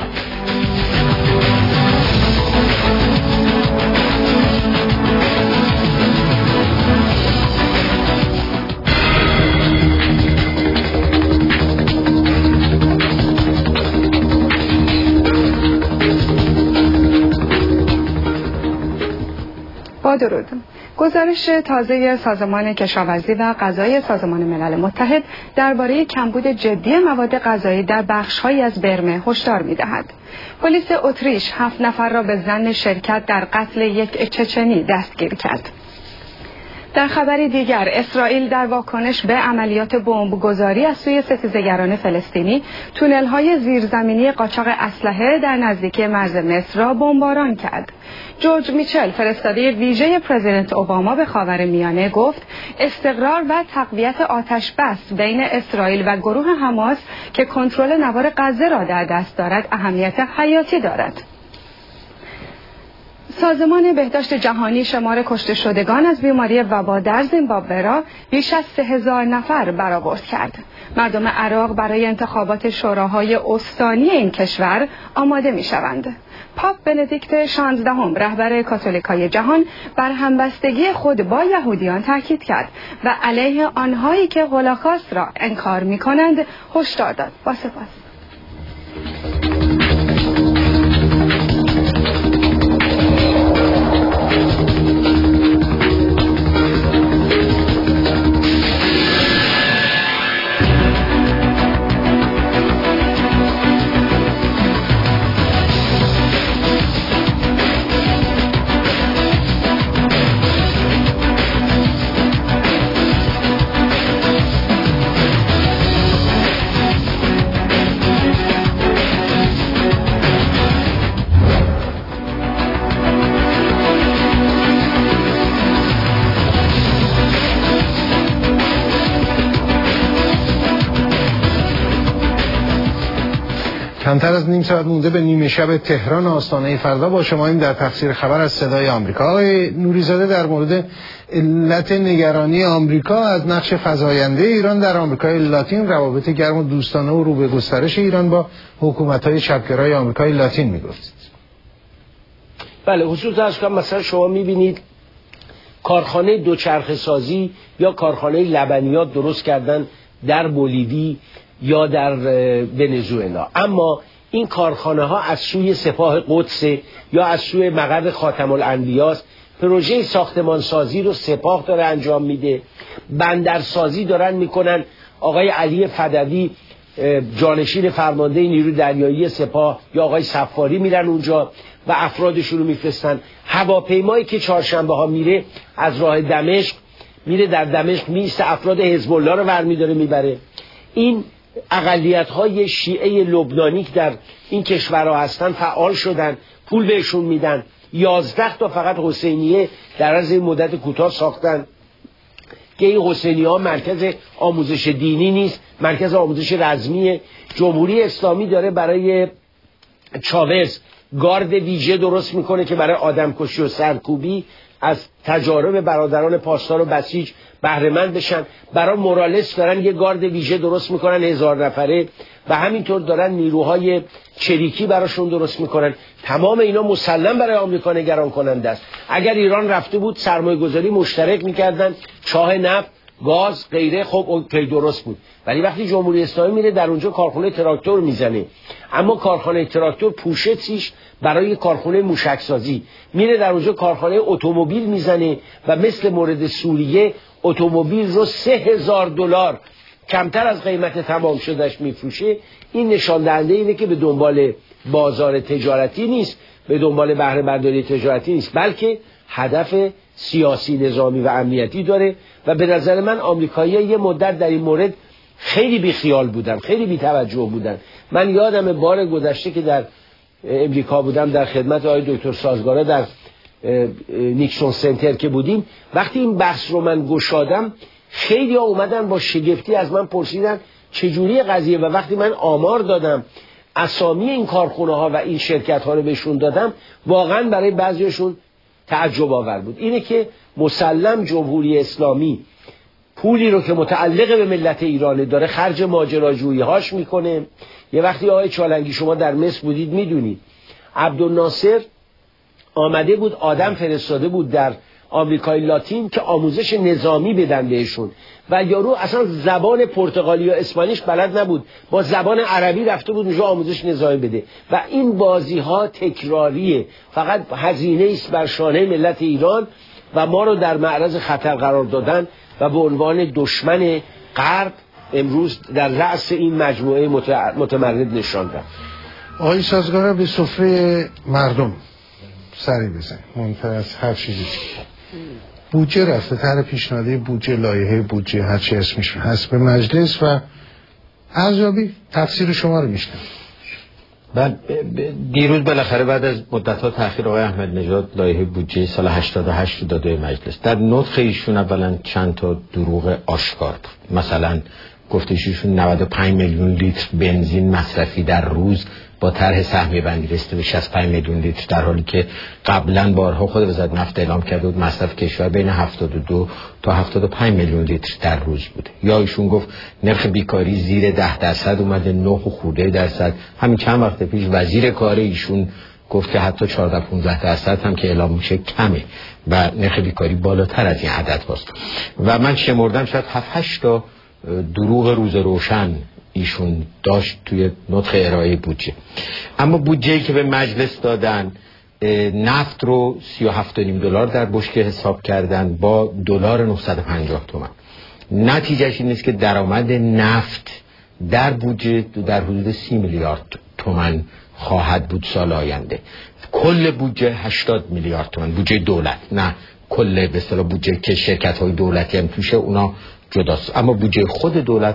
با درود. گزارش تازه سازمان کشاورزی و غذایی سازمان ملل متحد درباره کمبود جدی مواد غذایی در بخش‌هایی از برمه هشدار می‌دهد. پلیس اتریش 7 نفر را به ظن شرکت در قتل یک چچنی دستگیر کرد. در خبری دیگر، اسرائیل در واکنش به عملیات بمبگذاری از سوی ستیزگران فلسطینی تونل‌های زیرزمینی قاچاق اسلحه در نزدیکی مرز مصر را بمباران کرد. جورج میچل، فرستاده ویژه پرزیدنت اوباما به خاورمیانه، گفت استقرار و تقویت آتش بس بین اسرائیل و گروه حماس که کنترل نوار غزه را در دست دارد اهمیت حیاتی دارد. سازمان بهداشت جهانی شمار کشته شدگان از بیماری وبا در زیمبابوه را بیش از 3000 نفر برآورد کرد. مردم عراق برای انتخابات شوراهای استانی این کشور آماده می‌شوند. پاپ بندیکت 16 رهبر کاتولیکای جهان بر همبستگی خود با یهودیان تاکید کرد و علیه آنهایی که هولوکاست را انکار می‌کنند هشدار داد. با سپاس. کمتر از نیم ساعت مونده به نیمه شب تهران آستانه فردا با شماییم در تفسیر خبر از صدای آمریکا. آقای نوریزاده در مورد علت نگرانی آمریکا از نقش فزاینده ایران در آمریکای لاتین، روابط گرم و دوستانه و رو به گسترش ایران با حکومت‌های چپگرای آمریکای لاتین میگفتید. بله، خصوصا از کنم مثلا شما میبینید کارخانه دوچرخه سازی یا کارخانه لبنیات درست کردن در بولیوی یا در ونزوئلا، اما این کارخانه ها از سوی سپاه قدس یا از سوی مقر خاتم الانبیاء پروژه ساختمان سازی رو سپاه داره انجام میده، بندرسازی دارن میکنن. آقای علی فدوی جانشین فرمانده نیروی دریایی سپاه یا آقای صفاری میرن اونجا و افرادشون رو میفرستن. هواپیمایی که چهارشنبه ها میره از راه دمشق میره در دمشق میسته افراد حزب الله رو برمیداره میبره. این اقلیت‌های شیعه لبنانی که در این کشورها هستن فعال شدن، پول بهشون میدن. 11 تا فقط حسینیه در از این مدت کوتاه ساختن که این حسینیه ها مرکز آموزش دینی نیست، مرکز آموزش رزمی. جمهوری اسلامی داره برای چاوز گارد ویژه درست میکنه که برای آدمکشی و سرکوبی از تجارب برادران پاسدار و بسیج بهره مند بشن. برای مورالس دارن یه گارد ویژه درست میکنن 1000 نفره و همینطور دارن نیروهای چریکی براشون درست میکنن. تمام اینا مسلم برای آمریکا نگران کننده است. اگر ایران رفته بود سرمایه گذاری مشترک میکردن، چاه نفت، گاز، غیره، خب اوکی درست بود. ولی وقتی جمهوری اسلامی میره در اونجا کارخانه تراکتور میزنه، اما کارخانه تراکتور پوششش برای کارخانه موشکسازی، میره در اونجا کارخانه اتومبیل میزنه و مثل مورد سوریه اتومبیل رو $3000 کمتر از قیمت تمام شدهش میفروشه. این نشان دهنده اینه که به دنبال بازار تجارتی نیست، به دنبال بهره برداری تجارتی نیست، بلکه هدف سیاسی، نظامی و امنیتی داره. و به نظر من آمریکایی‌ها یه مدت در این مورد خیلی بیخیال بودن، خیلی بی‌توجه بودن. من یادم بار گذشته که در امریکا بودم در خدمت آقای دکتر سازگاره در نیکسون سنتر که بودیم، وقتی این بحث رو من گشادم خیلی ها اومدن با شگفتی از من پرسیدن چجوری قضیه، و وقتی من آمار دادم اسامی این کارخونه ها و این شرکت ها رو بهشون دادم واقعا برای بعضیشون تعجب آور بود. اینه که مسلم جمهوری اسلامی پولی رو که متعلق به ملت ایرانه داره خرج ماجراجویی هاش میکنه. یه وقتی آقای چالنگی شما در مصر بودید میدونید عبدالناصر آمده بود آدم فرستاده بود در آمریکای لاتین که آموزش نظامی بدن بهشون و یارو اصلا زبان پرتغالی و اسپانیش بلد نبود، با زبان عربی رفته بود اونجا آموزش نظامی بده. و این بازی ها تکراریه، فقط هزینه است بر شانه ملت ایران و ما رو در معرض خطر قرار دادن و به عنوان دشمن غرب امروز در رأس این مجموعه متمرد نشاندن. آقای سازگار به سفره مردم سری بزن منتر از هر چیزی بودجه رفته، طرح پیشنهادی بودجه، لایحه بودجه، هر چی اسمش هست به مجلس و ارزیابی تفسیر شما رو میشنم. بعد دیروز بالاخره بعد از مدت‌ها تأخیر آقای احمد نژاد لایحه بودجه سال 88 رو داده مجلس. در نطق ایشون اولا چند تا دروغ آشکار بود. مثلا گفتش ایشون 95 میلیون لیتر بنزین مصرفی در روز با طرح سهمیه بندی رسیده به 65 میلیون لیتر، در حالی که قبلا بارها خود وزارت نفت اعلام کرده بود مصرف کشور بین 72 تا 75 میلیون لیتر در روز بوده. یا ایشون گفت نرخ بیکاری زیر 10% اومده، 9 خورده درصد. همین چند وقت پیش وزیر کار ایشون گفت که حتی 14-15% هم که اعلام میشه کمه و نرخ بیکاری بالاتر از این عدد هست. و من شمردم شاید 7-8 تا دروغ روز روشن ایشون داشت توی نطق ارائه بودجه. اما بودجه‌ای که به مجلس دادن نفت رو $37.5 در بشکه حساب کردن با دلار 950 تومان. نتیجهش این است که درآمد نفت در بودجه در حدود 30 میلیارد تومان خواهد بود سال آینده. کل بودجه 80 میلیارد تومان، بودجه دولت، نه کل به اصطلاح بودجه که شرکت‌های دولتی هم توشه اونا جداست. اما بودجه خود دولت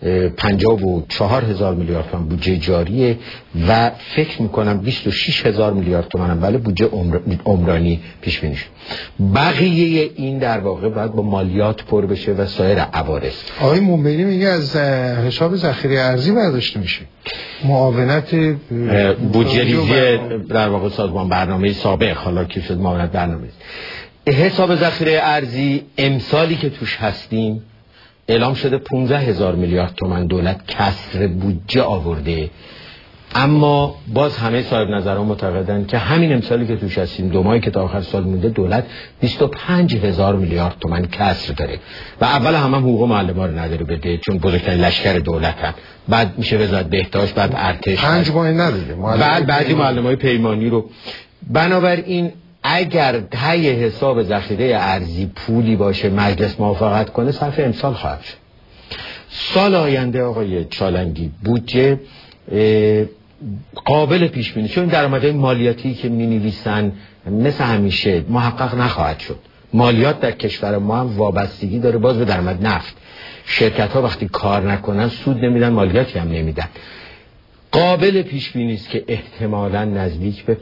54,000 میلیارد تومان بودجه جاریه و فکر میکنم 26,000 میلیارد تومان هم بله بودجه عمرانی پیش بینی شد. بقیه این در واقع باید با مالیات پر بشه و سایر عوارض. آقای منبعی میگه از حساب ذخیره ارزی برداشته میشه. معاونت بودجه ریزی در واقع سازمان برنامه سابق، حالا که شد معاونت برنامه. حساب ذخیره ارزی امسالی که توش هستیم اعلام شده 15,000 میلیارد تومان دولت کسر بودجه آورده، اما باز همه صاحب نظران معتقدن که همین امسالی که توش هستیم 2 ماهی که تا آخر سال مونده دولت 25,000 میلیارد تومان کسر داره و اول هم حقوق معلمان رو نداره بده چون بزرگترین لشکر دولتن، بعد میشه وزارت بهداشت، بعد ارتش، 5 ماه نداره، بعد بعضی معلمای پیمانی رو. بنابراین اگر تای حساب ذخیره ارزی پولی باشه مجلس موافقت کنه صرف امسال خواهد شد. سال آینده آقای چالنگی بودجه قابل پیش بینی، چون درآمدهای مالیاتی که می‌نویسن مثل همیشه محقق نخواهد شد. مالیات در کشور ما هم وابستگی داره باز به درآمد نفت. شرکت‌ها وقتی کار نکنن سود نمیدن، مالیاتی هم نمیدن. قابل پیش بینی است که احتمالاً نزدیک به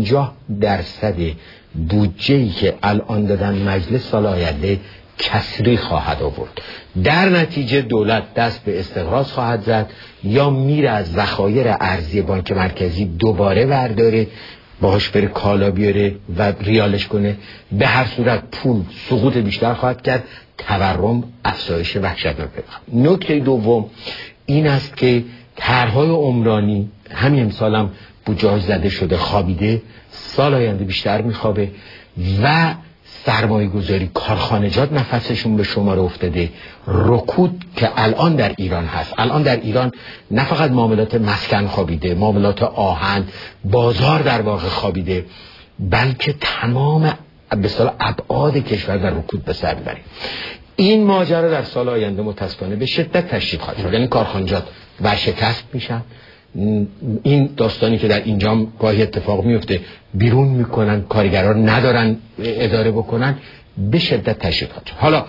50% بودجه‌ای که الان دادن مجلس سال آینده کسری خواهد آورد. در نتیجه دولت دست به استقراض خواهد زد یا میره از ذخایر ارزی بانک مرکزی دوباره برداره باهاش بره کالا بیاره و ریالش کنه. به هر صورت پول سقوط بیشتر خواهد کرد، تورم افزایش وحشتناک پیدا خواهد. نکته دوم این است که طرح‌های عمرانی همین امسال هم بودجه‌اش زده شده خوابیده، سال آینده بیشتر میخوابه و سرمایه گذاری کارخانجات نفسشون به شمار افتاده. رکود که الان در ایران هست، الان در ایران نه فقط معاملات مسکن خوابیده، معاملات آهن، بازار در واقع خوابیده، بلکه تمام به اصطلاح ابعاد کشور در رکود به سر میبره. این ماجرا در سال آینده متاسفانه به شدت تشدید خواهد شد، یعنی کارخانجات ورشکست میشن. این داستانی که در اینجا گاهی اتفاق میفته، بیرون میکنن، کارگران ندارن اداره بکنن، به شدت تشدید خواهد شد. حالا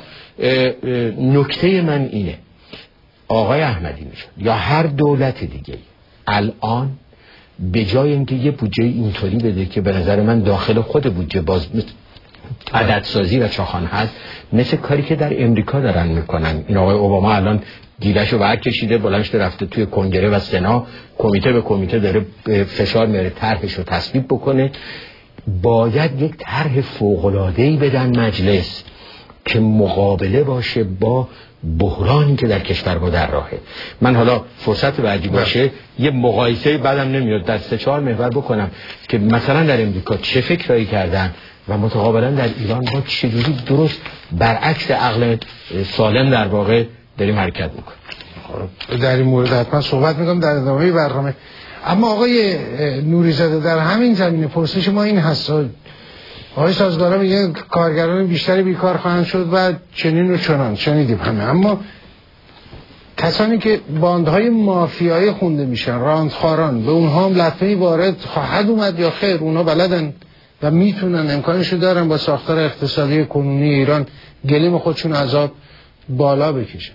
نکته من اینه، آقای احمدی نژاد یا هر دولت دیگه الان به جای اینکه یه بودجه اینطوری بده که به نظر من داخل خود بودجه باز عددسازی و چاخان هست، مثل کاری که در امریکا دارن میکنن. این آقای اوباما الان گیرشو ور کشیده، بلند شده رفته توی کنگره و سنا، کمیته به کمیته داره فشار میاره طرحش رو تصویب بکنه. باید یک طرح فوق‌العاده‌ای بدن مجلس که مقابله باشه با بحرانی که در کشور ما در راهه. من حالا فرصت بعدی باشه یه مقایسه بعدم نمیاد در 3-4 محور بکنم که مثلا در امریکا چه فکرایی کردن و متقابلا در ایران ما چجوری درست برعکس عقل سالم در واقع داریم حرکت میکنیم. در این مورد حتما صحبت میکنم در ادامه برنامه. اما آقای نوری‌زاده در همین زمینه پرسش ما این هست، آقای سازگارا میگن کارگران بیشتری بیکار خواهند شد و چنین و چنان، شنیدیم همه. اما کسانی که باندهای مافیایی خونده میشن، راندخاران، به اونها هم لطمه‌ای وارد خواهد اومد یا خیر؟ اونها بلدن و میتونن، امکانشو دارن با ساختار اقتصادی کنونی ایران گلیم خودشون عذاب بالا بکشن.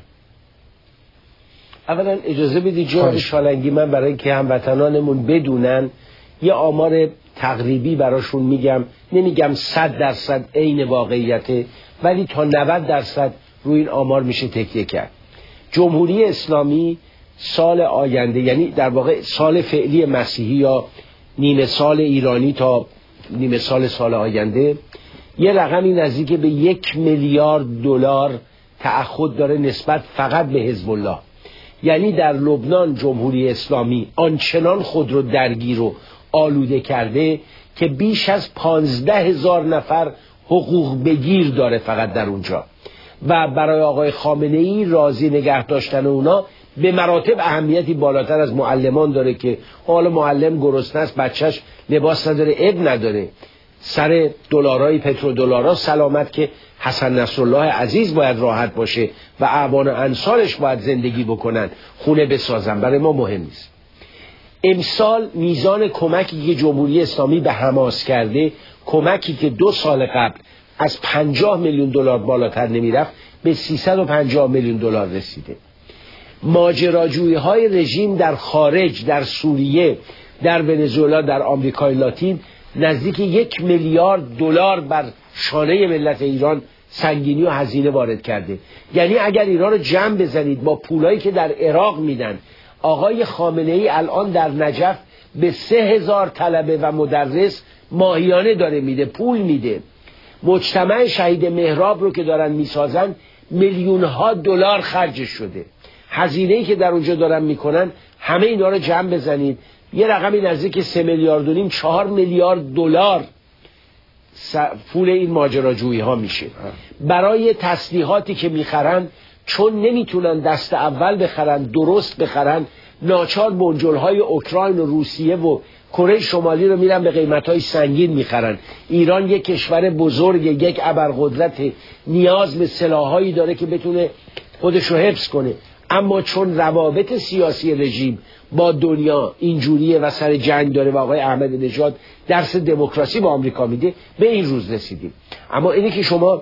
اولا اجازه بدید جناب شالنگی، من برای اینکه هموطنانمون بدونن یه آمار تقریبی براشون میگم. نمیگم 100% عین واقعیته، ولی تا 90% روی این آمار میشه تکیه کرد. جمهوری اسلامی سال آینده، یعنی در واقع سال فعلی مسیحی یا نیمه سال ایرانی تا نیمه سال آینده، یه رقمی نزدیک به 1 میلیارد دلار تعهد داره نسبت فقط به حزب الله. یعنی در لبنان جمهوری اسلامی آنچنان خود رو درگیر و آلوده کرده که بیش از 15,000 نفر حقوق بگیر داره فقط در اونجا، و برای آقای خامنه ای راضی نگه داشتن اونا به مراتب اهمیتی بالاتر از معلمان داره که حالا معلم گرسنه است، بچهش لباس نداره، اب نداره، سر دلارای پترودلارا سلامت که حسن نصرالله عزیز باید راحت باشه و اعوان و انصارش باید زندگی بکنن، خونه بسازن. برای ما مهم نیست. امسال میزان کمکی که جمهوری اسلامی به حماس کرده، کمکی که 2 سال قبل از 50 میلیون دلار بالاتر نمیرفت، به 350 میلیون دلار رسیده. ماجراجویی های رژیم در خارج، در سوریه، در ونزوئلا، در آمریکای لاتین نزدیک 1 میلیارد دلار بر شانه ملت ایران سنگینی و هزینه وارد کرده. یعنی اگر ایران رو جمع بزنید با پولایی که در عراق میدن، آقای خامنه ای الان در نجف به 3,000 طلبه و مدرس ماهیانه داره میده، پول میده. مجتمع شهید مهراب رو که دارن میسازن میلیون ها دلار خرجش شده. هزینه‌ای که در اونجا دارن میکنن، همه اینا رو جمع بزنید یه رقمی نزدیک 3 میلیارد و نیم 4 میلیارد دلار پول این ماجراجویی ها میشه. برای تسلیحاتی که میخرن، چون نمیتونن دست اول بخرن، درست بخرن، ناچار بنجل‌های اوکراین و روسیه و کره شمالی رو میرن به قیمت‌های سنگین میخرن. ایران یک کشور بزرگ، یک ابرقدرت، نیاز به سلاحایی داره که بتونه خودش رو حفظ کنه. اما چون روابط سیاسی رژیم با دنیا اینجوریه و سر جنگ داره و آقای احمدی نژاد درس دموکراسی با آمریکا میده، به این روز رسیدیم. اما اینی که شما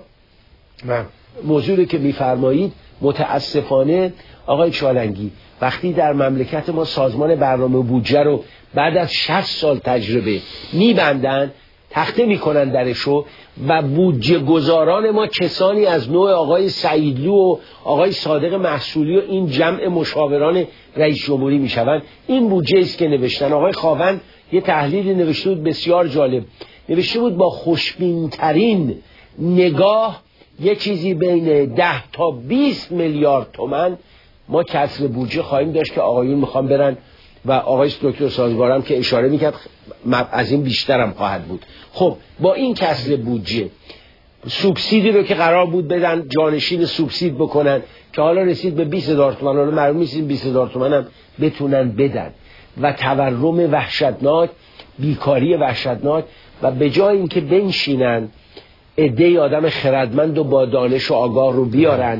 موضوعی که میفرمایید، متاسفانه آقای چالنگی، وقتی در مملکت ما سازمان برنامه بودجه رو بعد از 60 سال تجربه میبندن، تخته میکنن درشو، و بودجه گذاران ما کسانی از نوع آقای سعیدلو و آقای صادق محصولی و این جمع مشاوران رئیس جمهوری میشوند. این بودجه است که نوشتن. آقای خاوند یه تحلیلی نوشته بود بسیار جالب، نوشته بود با خوشبینترین نگاه یه چیزی بین 10 تا 20 میلیارد تومان ما کسر بودجه خواهیم داشت که آقایون میخوان برن، و آقای دکتر سازگارم که اشاره میکرد از این بیشترم خواهد بود. خب با این کسر بودجه سوبسیدی رو که قرار بود بدن، جانشین سوبسید بکنن، که حالا رسید به 20,000 تومان، حالا معلوم نیست 20,000 تومان هم بتونن بدن، و تورم وحشتناک، بیکاری وحشتناک، و به جای اینکه بنشینن عده آدم خردمند و با دانش و آگاه رو بیارن،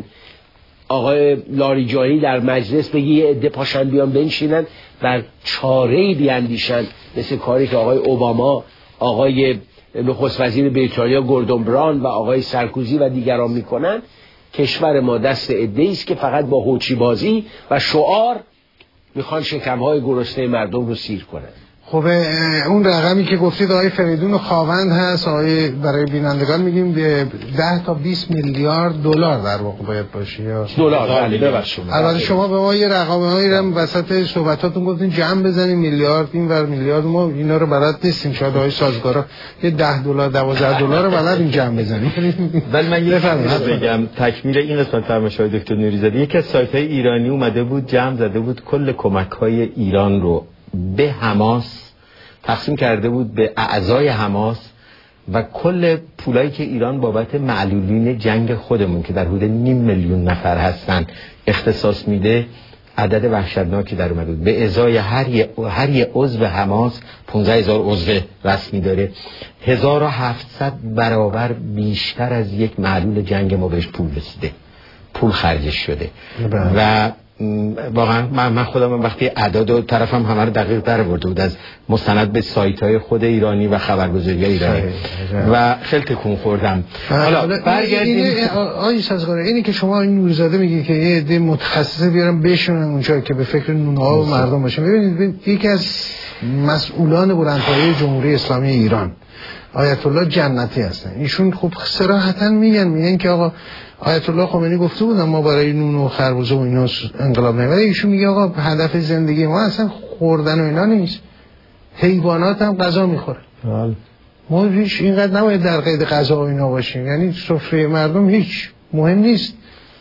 آقای لاریجانی در مجلس بگی یه عده پاشن بیان بنشینن و چاره‌ای بیاندیشن، مثل کاری که آقای اوباما، آقای نخست وزیر بریتانیا گوردون براون و آقای سرکوزی و دیگران میکنن. کشور ما دست عده‌ای است که فقط با هوچی بازی و شعار میخوان شکم‌های گرسنه مردم رو سیر کنن. خب اون رقمی که گفتید آقای فریدون و خاوند هست، آقای برای بینندگان میگیم 10 تا 20 میلیارد دلار در واقع باید باشه یا دلار. بله ببخشید. البته شما به ما یه رقمایی رو وسط صحبتاتون گفتین جمع بزنیم، میلیارد این ور میلیارد، ما اینا رو بلد نیستیم. شاید آقای سازگارا یه 10 دلار 12 دلار رو بلدیم جمع بزنیم. ولی من یه بگم تکمیل این قسمت فرمایشات دکتر نوری‌زاده، یکی از سایت‌های ایرانی اومده بود جمع زده بود کل کمک‌های ایران رو به حماس تقسیم کرده بود، به اعضای حماس، و کل پولایی که ایران بابت معلولین جنگ خودمون که در حدود 500,000 نفر هستن اختصاص میده عدد وحشتناکی در اومد بود. به ازای هر یه عضو حماس 15,000 عضو رسمی داره، 1700 برابر بیشتر از یک معلول جنگ ما بهش پول رسیده، پول خرجش شده. و واقعا من خودم وقتی اعداد و طرفم همه رو دقیق در آورده بود از مستند به سایت‌های خود ایرانی و خبرگزاری ایرانی و خیلی تکون خوردم. حالا برگردیم آقای سازگار، اینی که شما این نورزاده میگی که یه عده متخصصه بیارن بشونن اونجا که به فکر نون‌ها و مردم باشن. ببینید یکی از مسئولان بلندپایه جمهوری اسلامی ایران آیت الله جنتی هستن. ایشون خب صراحتاً میگن که آقا آیت الله خمینی گفته بودن ما برای نون و خربزه و اینا انقلاب نمی‌کنیم. ایشون میگه آقا هدف زندگی ما اصلا خوردن و اینا نیست، حیوانات هم غذا میخورن. ما هیچ اینقدر نباید در قید غذا و اینا باشیم، یعنی سفره مردم هیچ مهم نیست.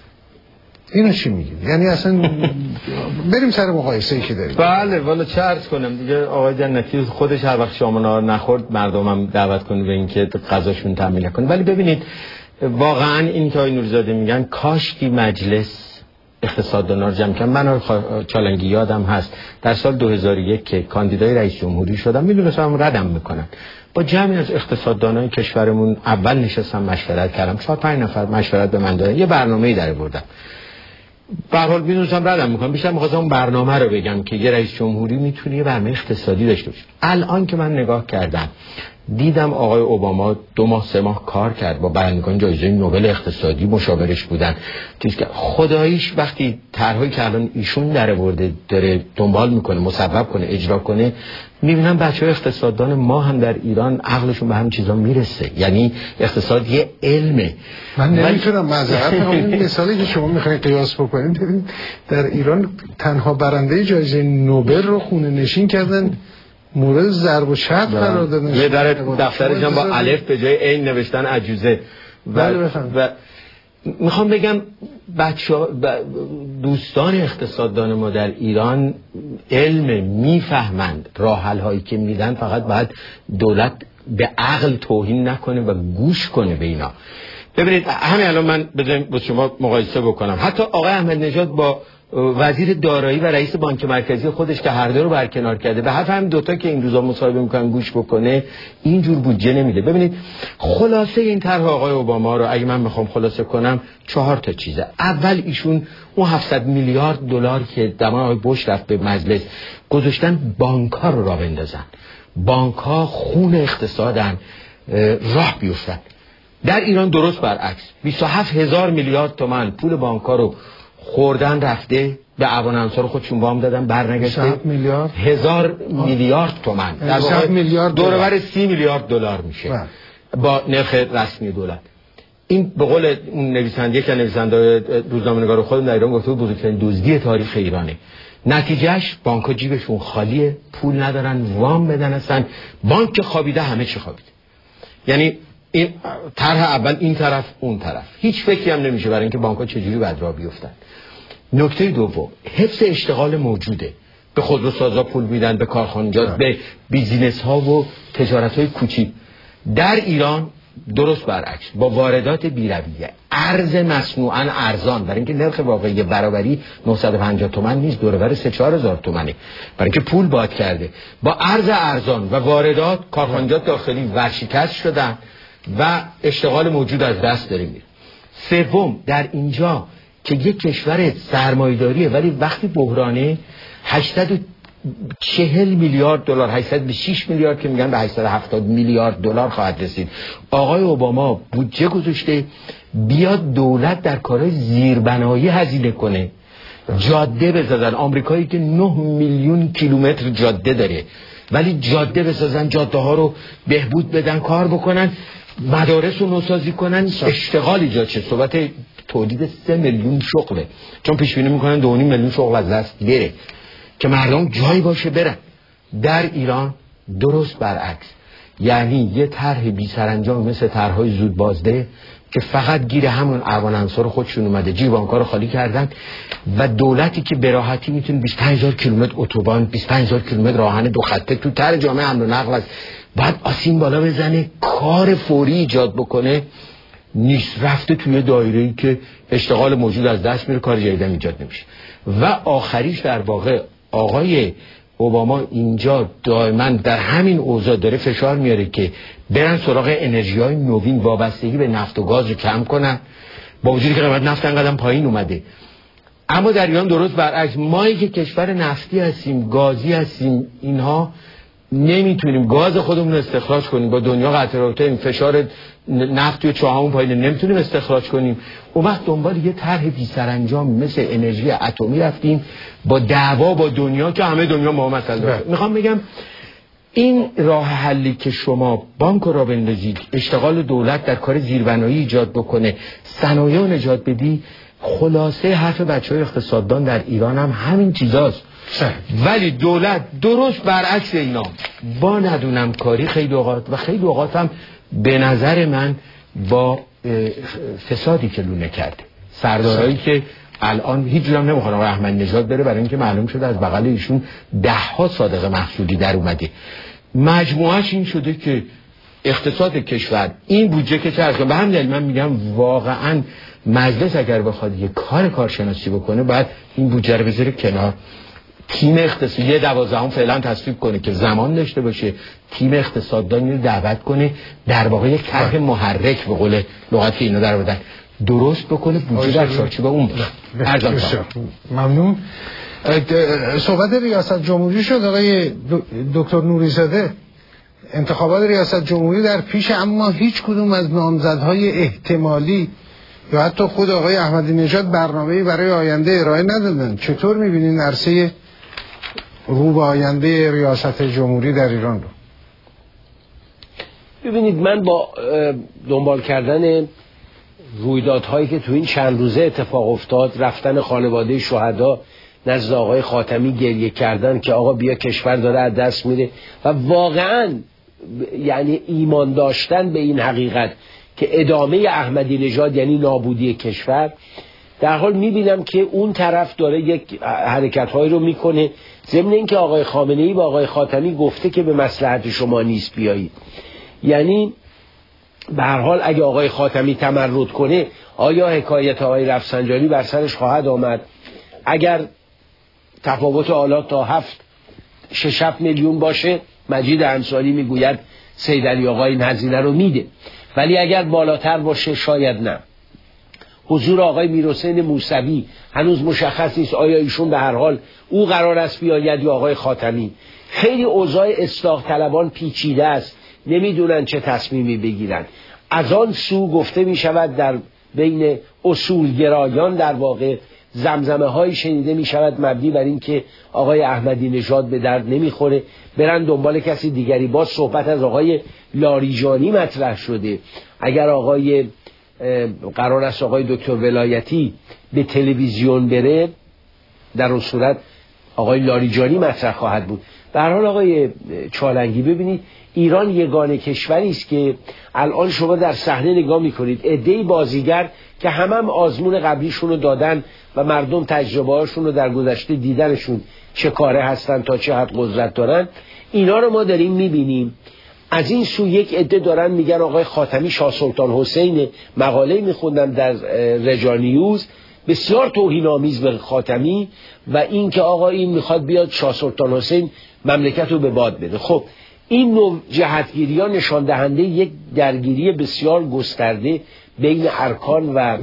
اینو چی میگید؟ یعنی اصلا بریم سر مقایسه‌ای که داریم. بله والا چه عرض کنم دیگه، آقای جنتی خودش هر وقت شام و نهار نخورد مردمم دعوت کنه به اینکه غذاشون تامین کنه. ولی ببینید واقعا این که آقای نورزاده میگن کاشکی مجلس اقتصاددانا رو جمع کنن. من چالنگی یادم هست در سال 2001 که کاندیدای رئیس جمهوری شدم میدونستم ردم میکنن، با جمعی از اقتصاددانای کشورمون اول نشستم مشورت کردم، 4-5 نفر مشورت به من دادن، یه برنامه‌ای در آوردم. به هر حال میدونستم ردم میکنم، بیشتر می‌خواستم اون برنامه رو بگم که یه رئیس جمهوری میتونه یه برنامه اقتصادی داشته باشه. الان که من نگاه کردم دیدم آقای اوباما 2 ماه 3 ماه کار کرد با برندگان جایزه نوبل اقتصادی مشاورش بودن. خداییش وقتی طرحی که الان ایشون درآورده داره دنبال میکنه، مصوب کنه، اجرا کنه، میبینم بچه‌های اقتصاددان ما هم در ایران عقلشون به همین چیزا میرسه. یعنی اقتصاد یه علمه. من نمیتونم معذرت این مثالی که شما میخواین قیاس بکنید، ببین در ایران تنها برنده جایزه نوبل رو خونه نشین کردن، مورد ضرب و شتم قرار دادن. یه در دفترش هم با الف به جای عین نوشتن عجوزه. و میخوام بگم دوستان اقتصاددان ما در ایران علم میفهمند، راه حل هایی که میدن فقط باید دولت به عقل توهین نکنه و گوش کنه به اینا. ببینید همین الان من بذارید با شما مقایسه بکنم، حتی آقای احمد نژاد با وزیر دارایی و رئیس بانک مرکزی خودش که هر دو رو برکنار کرده، به حرف هم دوتا که این روزا مصاحبه میکنن گوش بکنه، اینجور بودجه نمیده. ببینید خلاصه این طرح آقای اوباما رو اگه من بخوام خلاصه کنم 4 تا چیزه. اول ایشون اون 700 میلیارد دلار که زمان آقای بوش رفت به مجلس گذاشتن بانک‌ها رو راه بندازن، بانک‌ها خون اقتصادن، راه بیفتن. در ایران درست برعکس 27,000 میلیارد تومان پول بانک‌ها رو خوردن، رفته به عوان انصار خودشون وام دادن، برنگشته 1000 میلیارد تومان، در واقع دورور 30 میلیارد دلار میشه با نرخ رسمی دولت. این به قول اون نویسنده که نویسنده روزنامه‌نگار خودم در ایران گفته بود بزرگترین دزدی تاریخ ایرانه. نتیجهش بانک‌ها جیبشون خالیه، پول ندارن وام بدن، اصلا بانک خوابیده، همه چی خوابیده. یعنی این طرح اول این طرف اون طرف، هیچ فکری هم نمیشه برای اینکه بانک‌ها چجوری باید راه بیفتن. نکته دوم حفظ اشتغال موجوده، به خودروسازا پول میدن، به کارخانجات، به بیزینس ها و تجارت های کوچیک. در ایران درست برعکس، با واردات بی‌رویه، ارز مصنوعاً ارزان، برای اینکه نرخ واقعی برابری 950 تومان نیست، دورور 3-4 هزار تومانه، برای اینکه پول باد کرده. با ارز ارزان و واردات کارخانجات داخلی ورشکست شدن و اشتغال موجود از دست داره میره. سوم، در اینجا که یک کشور سرمایه‌داریه ولی وقتی بحرانه 840 میلیارد دلار، 806 میلیارد که میگن به 870 میلیارد دلار خواهد رسید. آقای اوباما بودجه گذاشته بیاد دولت در کارهای زیربنایی هزینه کنه، جاده بسازن. آمریکایی که 9 میلیون کیلومتر جاده داره ولی جاده بسازن، جاده ها رو بهبود بدن، کار بکنن، مدارس رو نوسازی کنن، اشتغال ایجاد شه. صحبت تولید 3 میلیون شغله، چون پیش بینی میکنن 2.5 میلیون شغل از دست بره که مردم جایی باشه برن. در ایران درست برعکس، یعنی یه طرح بی سرانجام مثل طرح‌های زود بازده که فقط گیر همون اعوان انصار خودشون اومده، جیب بانک‌ها رو خالی کردن و دولتی که به راحتی میتونه 25000 کیلومتر اتوبان، 25000 کیلومتر راهن 2 خطه تو طرح جامعه حمل و نقل است، بعد آسین بالا بزنه، کار فوری ایجاد بکنه. نیست، رفته توی دایره‌ای که اشتغال موجود از دست میره، کار جدید ایجاد نمیشه. و آخریش در واقع آقای اوباما اینجا دائما در همین اوضاع داره فشار میاره که برن سراغ انرژی‌های نوین، وابستگی به نفت و گاز رو کم کنن، با وجودی که قیمت نفت انقدر پایین اومده. اما در ایران درست برعکس، مایی که کشور نفتی هستیم، گازی هستیم، اینها نمیتونیم گاز خودمون رو استخراج کنیم، با دنیا قطع رابطه، این فشار نفت توی چاهمون پایینه، نمیتونیم استخراج کنیم. اون وقت دنبال یه طرح بی سرانجام مثل انرژی اتمی رفتیم، با دعوا با دنیا که همه دنیا ما مسئله داره. میخوام بگم این راه حلی که شما بانک رو بندازید، اشتغال دولت در کار زیربنایی ایجاد بکنه، صنایع نجات بدی، خلاصه حرف بچهای اقتصاددان در ایران هم همین چیزاست. ولی دولت درست برعکس اینا با ندونم کاری خیلی اوقات هم به نظر من با فسادی که لونه کرده، سردارایی که الان هیچ جورم نمیخوان آقای احمدی نژاد بره، برای اینکه معلوم شده از بغل ایشون 10 صادقه محصولی در اومده. مجموعش این شده که اقتصاد کشور این بودجه که چرا به همین دلیل من میگم واقعا مجلس اگر بخواد یه کارشناسی بکنه باید این بودجه رو بذاره کنار، تیم اقتصادی 12 فعلا تصویب کنه که زمان داشته باشه، تیم اقتصاددانی رو دعوت کنه، در واقع یک طرح محرک به قول لغت که اینا در بدن درست بکنه، بودجه در چارچوب اون ارزان. ممنون. صحبت ریاست جمهوری شد آقای دکتر نوری‌زاده. انتخابات ریاست جمهوری در پیش، اما هیچ کدوم از نامزدهای احتمالی یا حتی خود آقای احمدی نژاد برنامه‌ای برای آینده ارائه ندادن. چطور می‌بینین عرصه رو به آینده ریاست جمهوری در ایران رو؟ ببینید، من با دنبال کردن رویدادهایی که تو این چند روزه اتفاق افتاد، رفتن خانواده شهدا نزد آقای خاتمی گریه کردن که آقا بیا کشور داره از دست میره، و واقعا یعنی ایمان داشتن به این حقیقت که ادامه احمدی نژاد یعنی نابودی کشور، در حال میبینم که اون طرف داره یک حرکت‌هایی رو میکنه، ضمن اینکه آقای خامنه‌ای با آقای خاتمی گفته که به مصلحت شما نیست بیایید. یعنی به هر حال اگه آقای خاتمی تمرد کنه، آیا حکایت آقای رفسنجانی بر سرش خواهد آمد؟ اگر تفاوت آلات تا 6-7 میلیون باشه، مجید انصاری میگوید سید علی آقا این هزینه رو میده، ولی اگر بالاتر باشه شاید نه. حضور آقای میرحسین موسوی هنوز مشخص نیست آیا ایشون به هر حال او قرار است بیاید یا آقای خاتمی. خیلی اوضاع اصلاح طلبان پیچیده است، نمیدونن چه تصمیمی بگیرن. از آن سو گفته می شود در بین اصولگرایان در واقع زمزمه های شنیده می شود مبنی بر این که آقای احمدی نژاد به درد نمیخوره، برن دنبال کسی دیگری. باز صحبت از آقای لاریجانی مطرح شده. اگر آقای قرار است آقای دکتر ولایتی به تلویزیون بره، در اون صورت آقای لاریجانی مطرح خواهد بود. به هر حال آقای چالنگی، ببینید ایران یگانه کشوری است که الان شما در صحنه نگاه میکنید عده‌ای بازیگر که هم آزمون قبلیشون رو دادن و مردم تجربه‌هاشون رو در گذشته دیدنشون چه کاره هستن تا چه حد قدرت دارن، اینا رو ما داریم میبینیم. از این سو یک عده دارن میگن آقای خاتمی شاه سلطان حسین. مقاله میخوندم در رجانیوز بسیار توهین‌آمیز به خاتمی و این که آقا این میخواد بیاد شاه سلطان حسین مملکت رو به باد بده. خب این نوع جهتگیری‌ها نشان دهنده یک درگیری بسیار گسترده بین ارکان و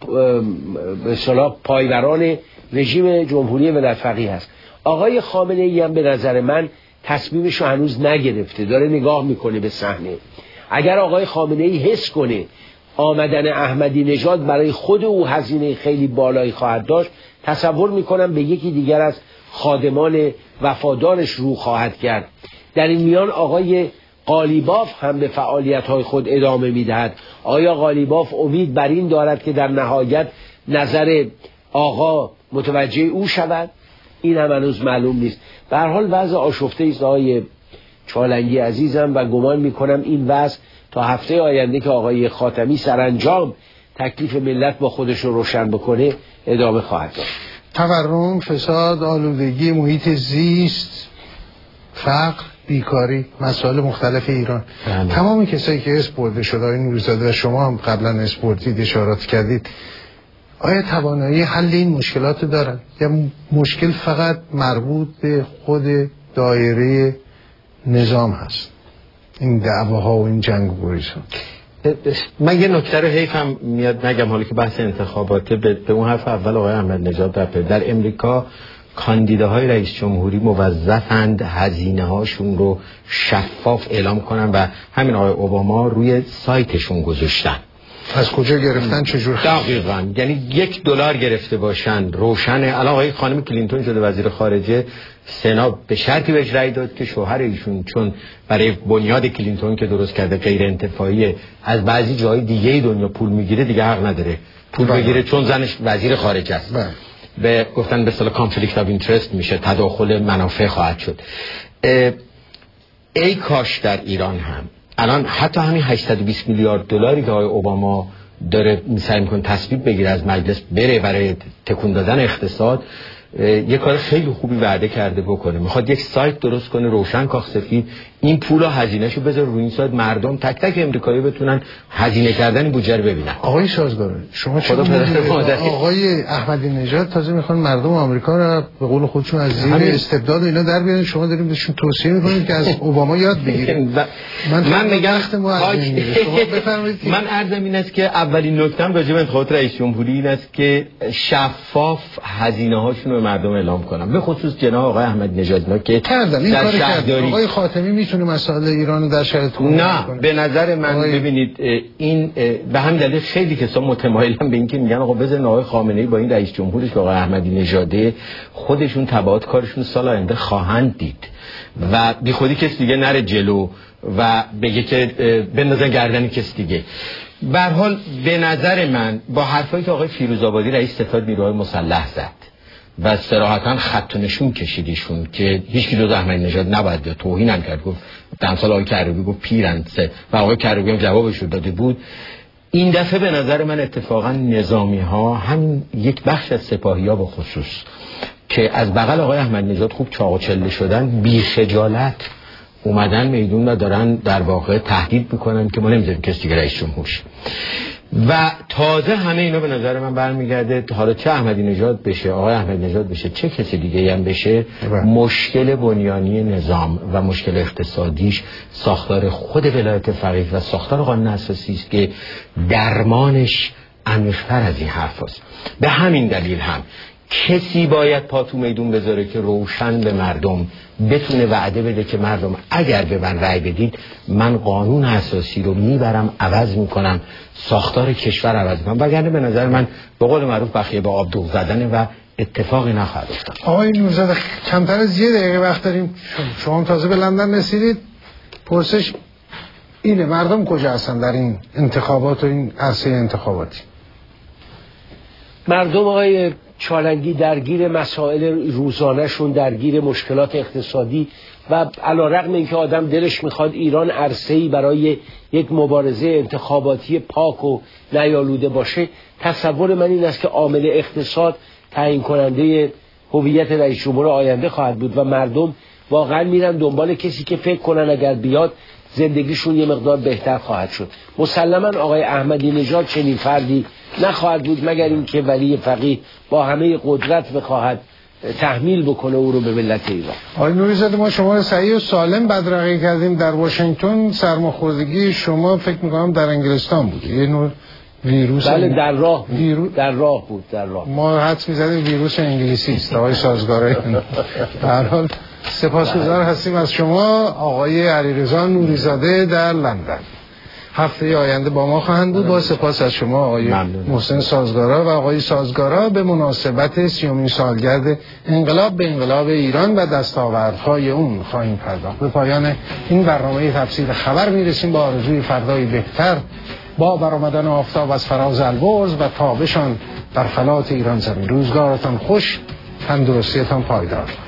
به اصطلاح پایوران رژیم جمهوری ولایت‌فقیه هست. آقای خامنه‌ای هم به نظر من تصمیمش رو هنوز نگرفته، داره نگاه میکنه به صحنه. اگر آقای خامنه‌ای حس کنه آمدن احمدی نژاد برای خود او هزینه خیلی بالایی خواهد داشت، تصور میکنم به یکی دیگر از خادمان وفادارش رو خواهد کرد. در این میان آقای قالیباف هم به فعالیت‌های خود ادامه میدهد. آیا قالیباف امید بر این دارد که در نهایت نظر آقا متوجه او شود؟ این هم هنوز معلوم نیست. به هر حال وضع آشفته است آقای چالنگی عزیزم و گمان میکنم این وضع تا هفته آینده که آقای خاتمی سرانجام تکلیف ملت با خودش رو روشن بکنه ادامه خواهد داشت. تورم، فساد، آلودگی محیط زیست، فقر، بیکاری، مسائل مختلف ایران. تمام کسایی که اسم برده شده، آقای نوری‌زاده و شما هم قبلا اسم بردید، اشارات کردید، آیا توانایی حل این مشکلات دارن یا مشکل فقط مربوط به خود دایره نظام هست، این دعواها و این جنگ و گریزها؟ من یه نکته رو حیفم میاد نگم، حالا که بحث انتخاباته، به اون حرف اول آقای احمد نژاد در امریکا کاندیداهای رئیس جمهوری موظفند هزینه هاشون رو شفاف اعلام کنن و همین آقای اوباما روی سایتشون گذاشتن. از کجا گرفتن، چجور؟ دقیقاً، یعنی $1 گرفته باشن روشنه. الان آقای خانم کلینتون شده وزیر خارجه، سنا به شرطی بهش رأی داد که شوهر ایشون چون برای بنیاد کلینتون که درست کرده غیر انتفاعی از بعضی جای دیگه دنیا پول میگیره، دیگه حق نداره پول بگیره چون زنش وزیر خارجه است. به گفتن به اصطلاح کانفلیکت آف اینترست میشه، تداخل منافع خواهد شد. ای کاش در ایران هم الان حتی همین $820 میلیارد که آقای اوباما داره سعی میکنه تصویب بگیره از مجلس بره برای تکون دادن اقتصاد، یه کار خیلی خوبی وعده کرده بکنه. میخواد یک سایت درست کنه روشن کاخ سفید، این پولا هزینهشو بذاره روی این سایت، مردم تک تک امریکایی بتونن هزینه کردن بودجه رو ببینن. آقای سازگار، شما چه آقای احمدی نژاد تازه میخوان مردم آمریکا رو به قول خودشون از زیر استبداد و اینا در بیارن، شما دارین بهشون توصیه میکنید که از اوباما یاد بگیرن. من میگم من عرضم این است که اولین نکته‌ام راجع به انتخابات رئیس جمهوری این است که شفاف هزینه‌هاشون رو مردم اعلام کنن، به خصوص جناب آقای احمدی نژاد که کردن این کارو کردن. آقای خاتمی میتونه مسائل ایران رو در شرایط نه کنه. به نظر من ببینید این به همین دلیل خیلی کسا متمایلن به این که میگن آقا بذارین آقای خامنه‌ای با این رئیس جمهورش آقای احمدی نژاد خودشون تبعات کارشون سال آینده خواهند دید و بی خودی کس دیگه نره جلو و بگه که بندازن گردن کس دیگه. به هر حال به نظر من با حرفایی که آقای فیروزآبادی رئیس ستاد نیروهای مسلح زد و صراحتاً خط و نشون کشیدیشون که هیچ کی جز احمدی نژاد نباید توهین هم کرد، گفت دمسال آقای کروبی گفت پیرند و آقای کروبی هم جوابش رو داده بود. این دفعه به نظر من اتفاقا نظامی ها، همین یک بخش از سپاهی ها به خصوص که از بغل آقای احمدی نژاد خوب چاق و چله شدن، بی خجالت اومدن میدون و دارن در واقع تهدید میکنن که ما نمیذاریم کسی دیگه رئیس جمهور شه. و تازه همه اینا به نظر من برمیگرده حالا چه احمدی نژاد بشه، آقای احمدی نژاد بشه، چه کسی دیگه هم بشه، مشکل بنیانی نظام و مشکل اقتصادیش ساختار خود ولایت فقیه و ساختار قانون اساسی است که درمانش عمیق‌تر از این حرف است. به همین دلیل هم کسی باید پا تو میدون بذاره که روشن به مردم بتونه وعده بده که مردم اگر به من رأی بدید من قانون اساسی رو میبرم عوض میکنم، ساختار کشور عوض میکنم، وگرنه به نظر من به قول معروف بخیه به آب دوغ زدنه و اتفاقی نخواهد افتاد. آقای نوری‌زاده کمتر از 1 دقیقه وقت داریم، شما تازه به لندن رسیدید، پرسش اینه مردم کجا هستن در این انتخابات و این عرصه انتخاباتی؟ مردم آقای چالنگی درگیر مسائل روزانه‌شون، درگیر مشکلات اقتصادی و علی‌رغم اینکه آدم دلش میخواد ایران عرصه‌ای برای یک مبارزه انتخاباتی پاک و نیالوده باشه، تصور من این است که عامل اقتصاد تعیین کننده هویت رئیس جمهور آینده خواهد بود و مردم واقعا میرن دنبال کسی که فکر کنن اگر بیاد زندگیشون یه مقدار بهتر خواهد شد. مسلما آقای احمدی نژاد چنین فردی نخواهد بود مگر اینکه ولی فقیه با همه قدرت بخواهد تحمیل بکنه او رو به ملت ایران. آقای نوری‌زاده ما شما رو صحیح و سالم بدرقه کردیم در واشنگتن، سرماخوردگی شما فکر می‌کنم در انگلستان بود، یه نوع ویروس. بله در راه بود. ما حدس می‌زدیم ویروس انگلیسی است. آقای سازگارای به هر حال سپاسگزار هستیم از شما آقای علیرضا نوری‌زاده در لندن. هفته آینده با ما خواهند بود. با سپاس از شما آقای محسن سازگارا و آقای سازگارا به مناسبت 30مین سالگرد انقلاب به انقلاب ایران و دستاوردهای اون خواهیم پرداخت. به پایان این برنامه تفسیر خبر میرسیم با آرزوی فردایی بهتر، با برآمدن آفتاب از فراز البرز و تابشان در فلات ایران زمین. روزگارتان خوش، تندرستیتان پایدار.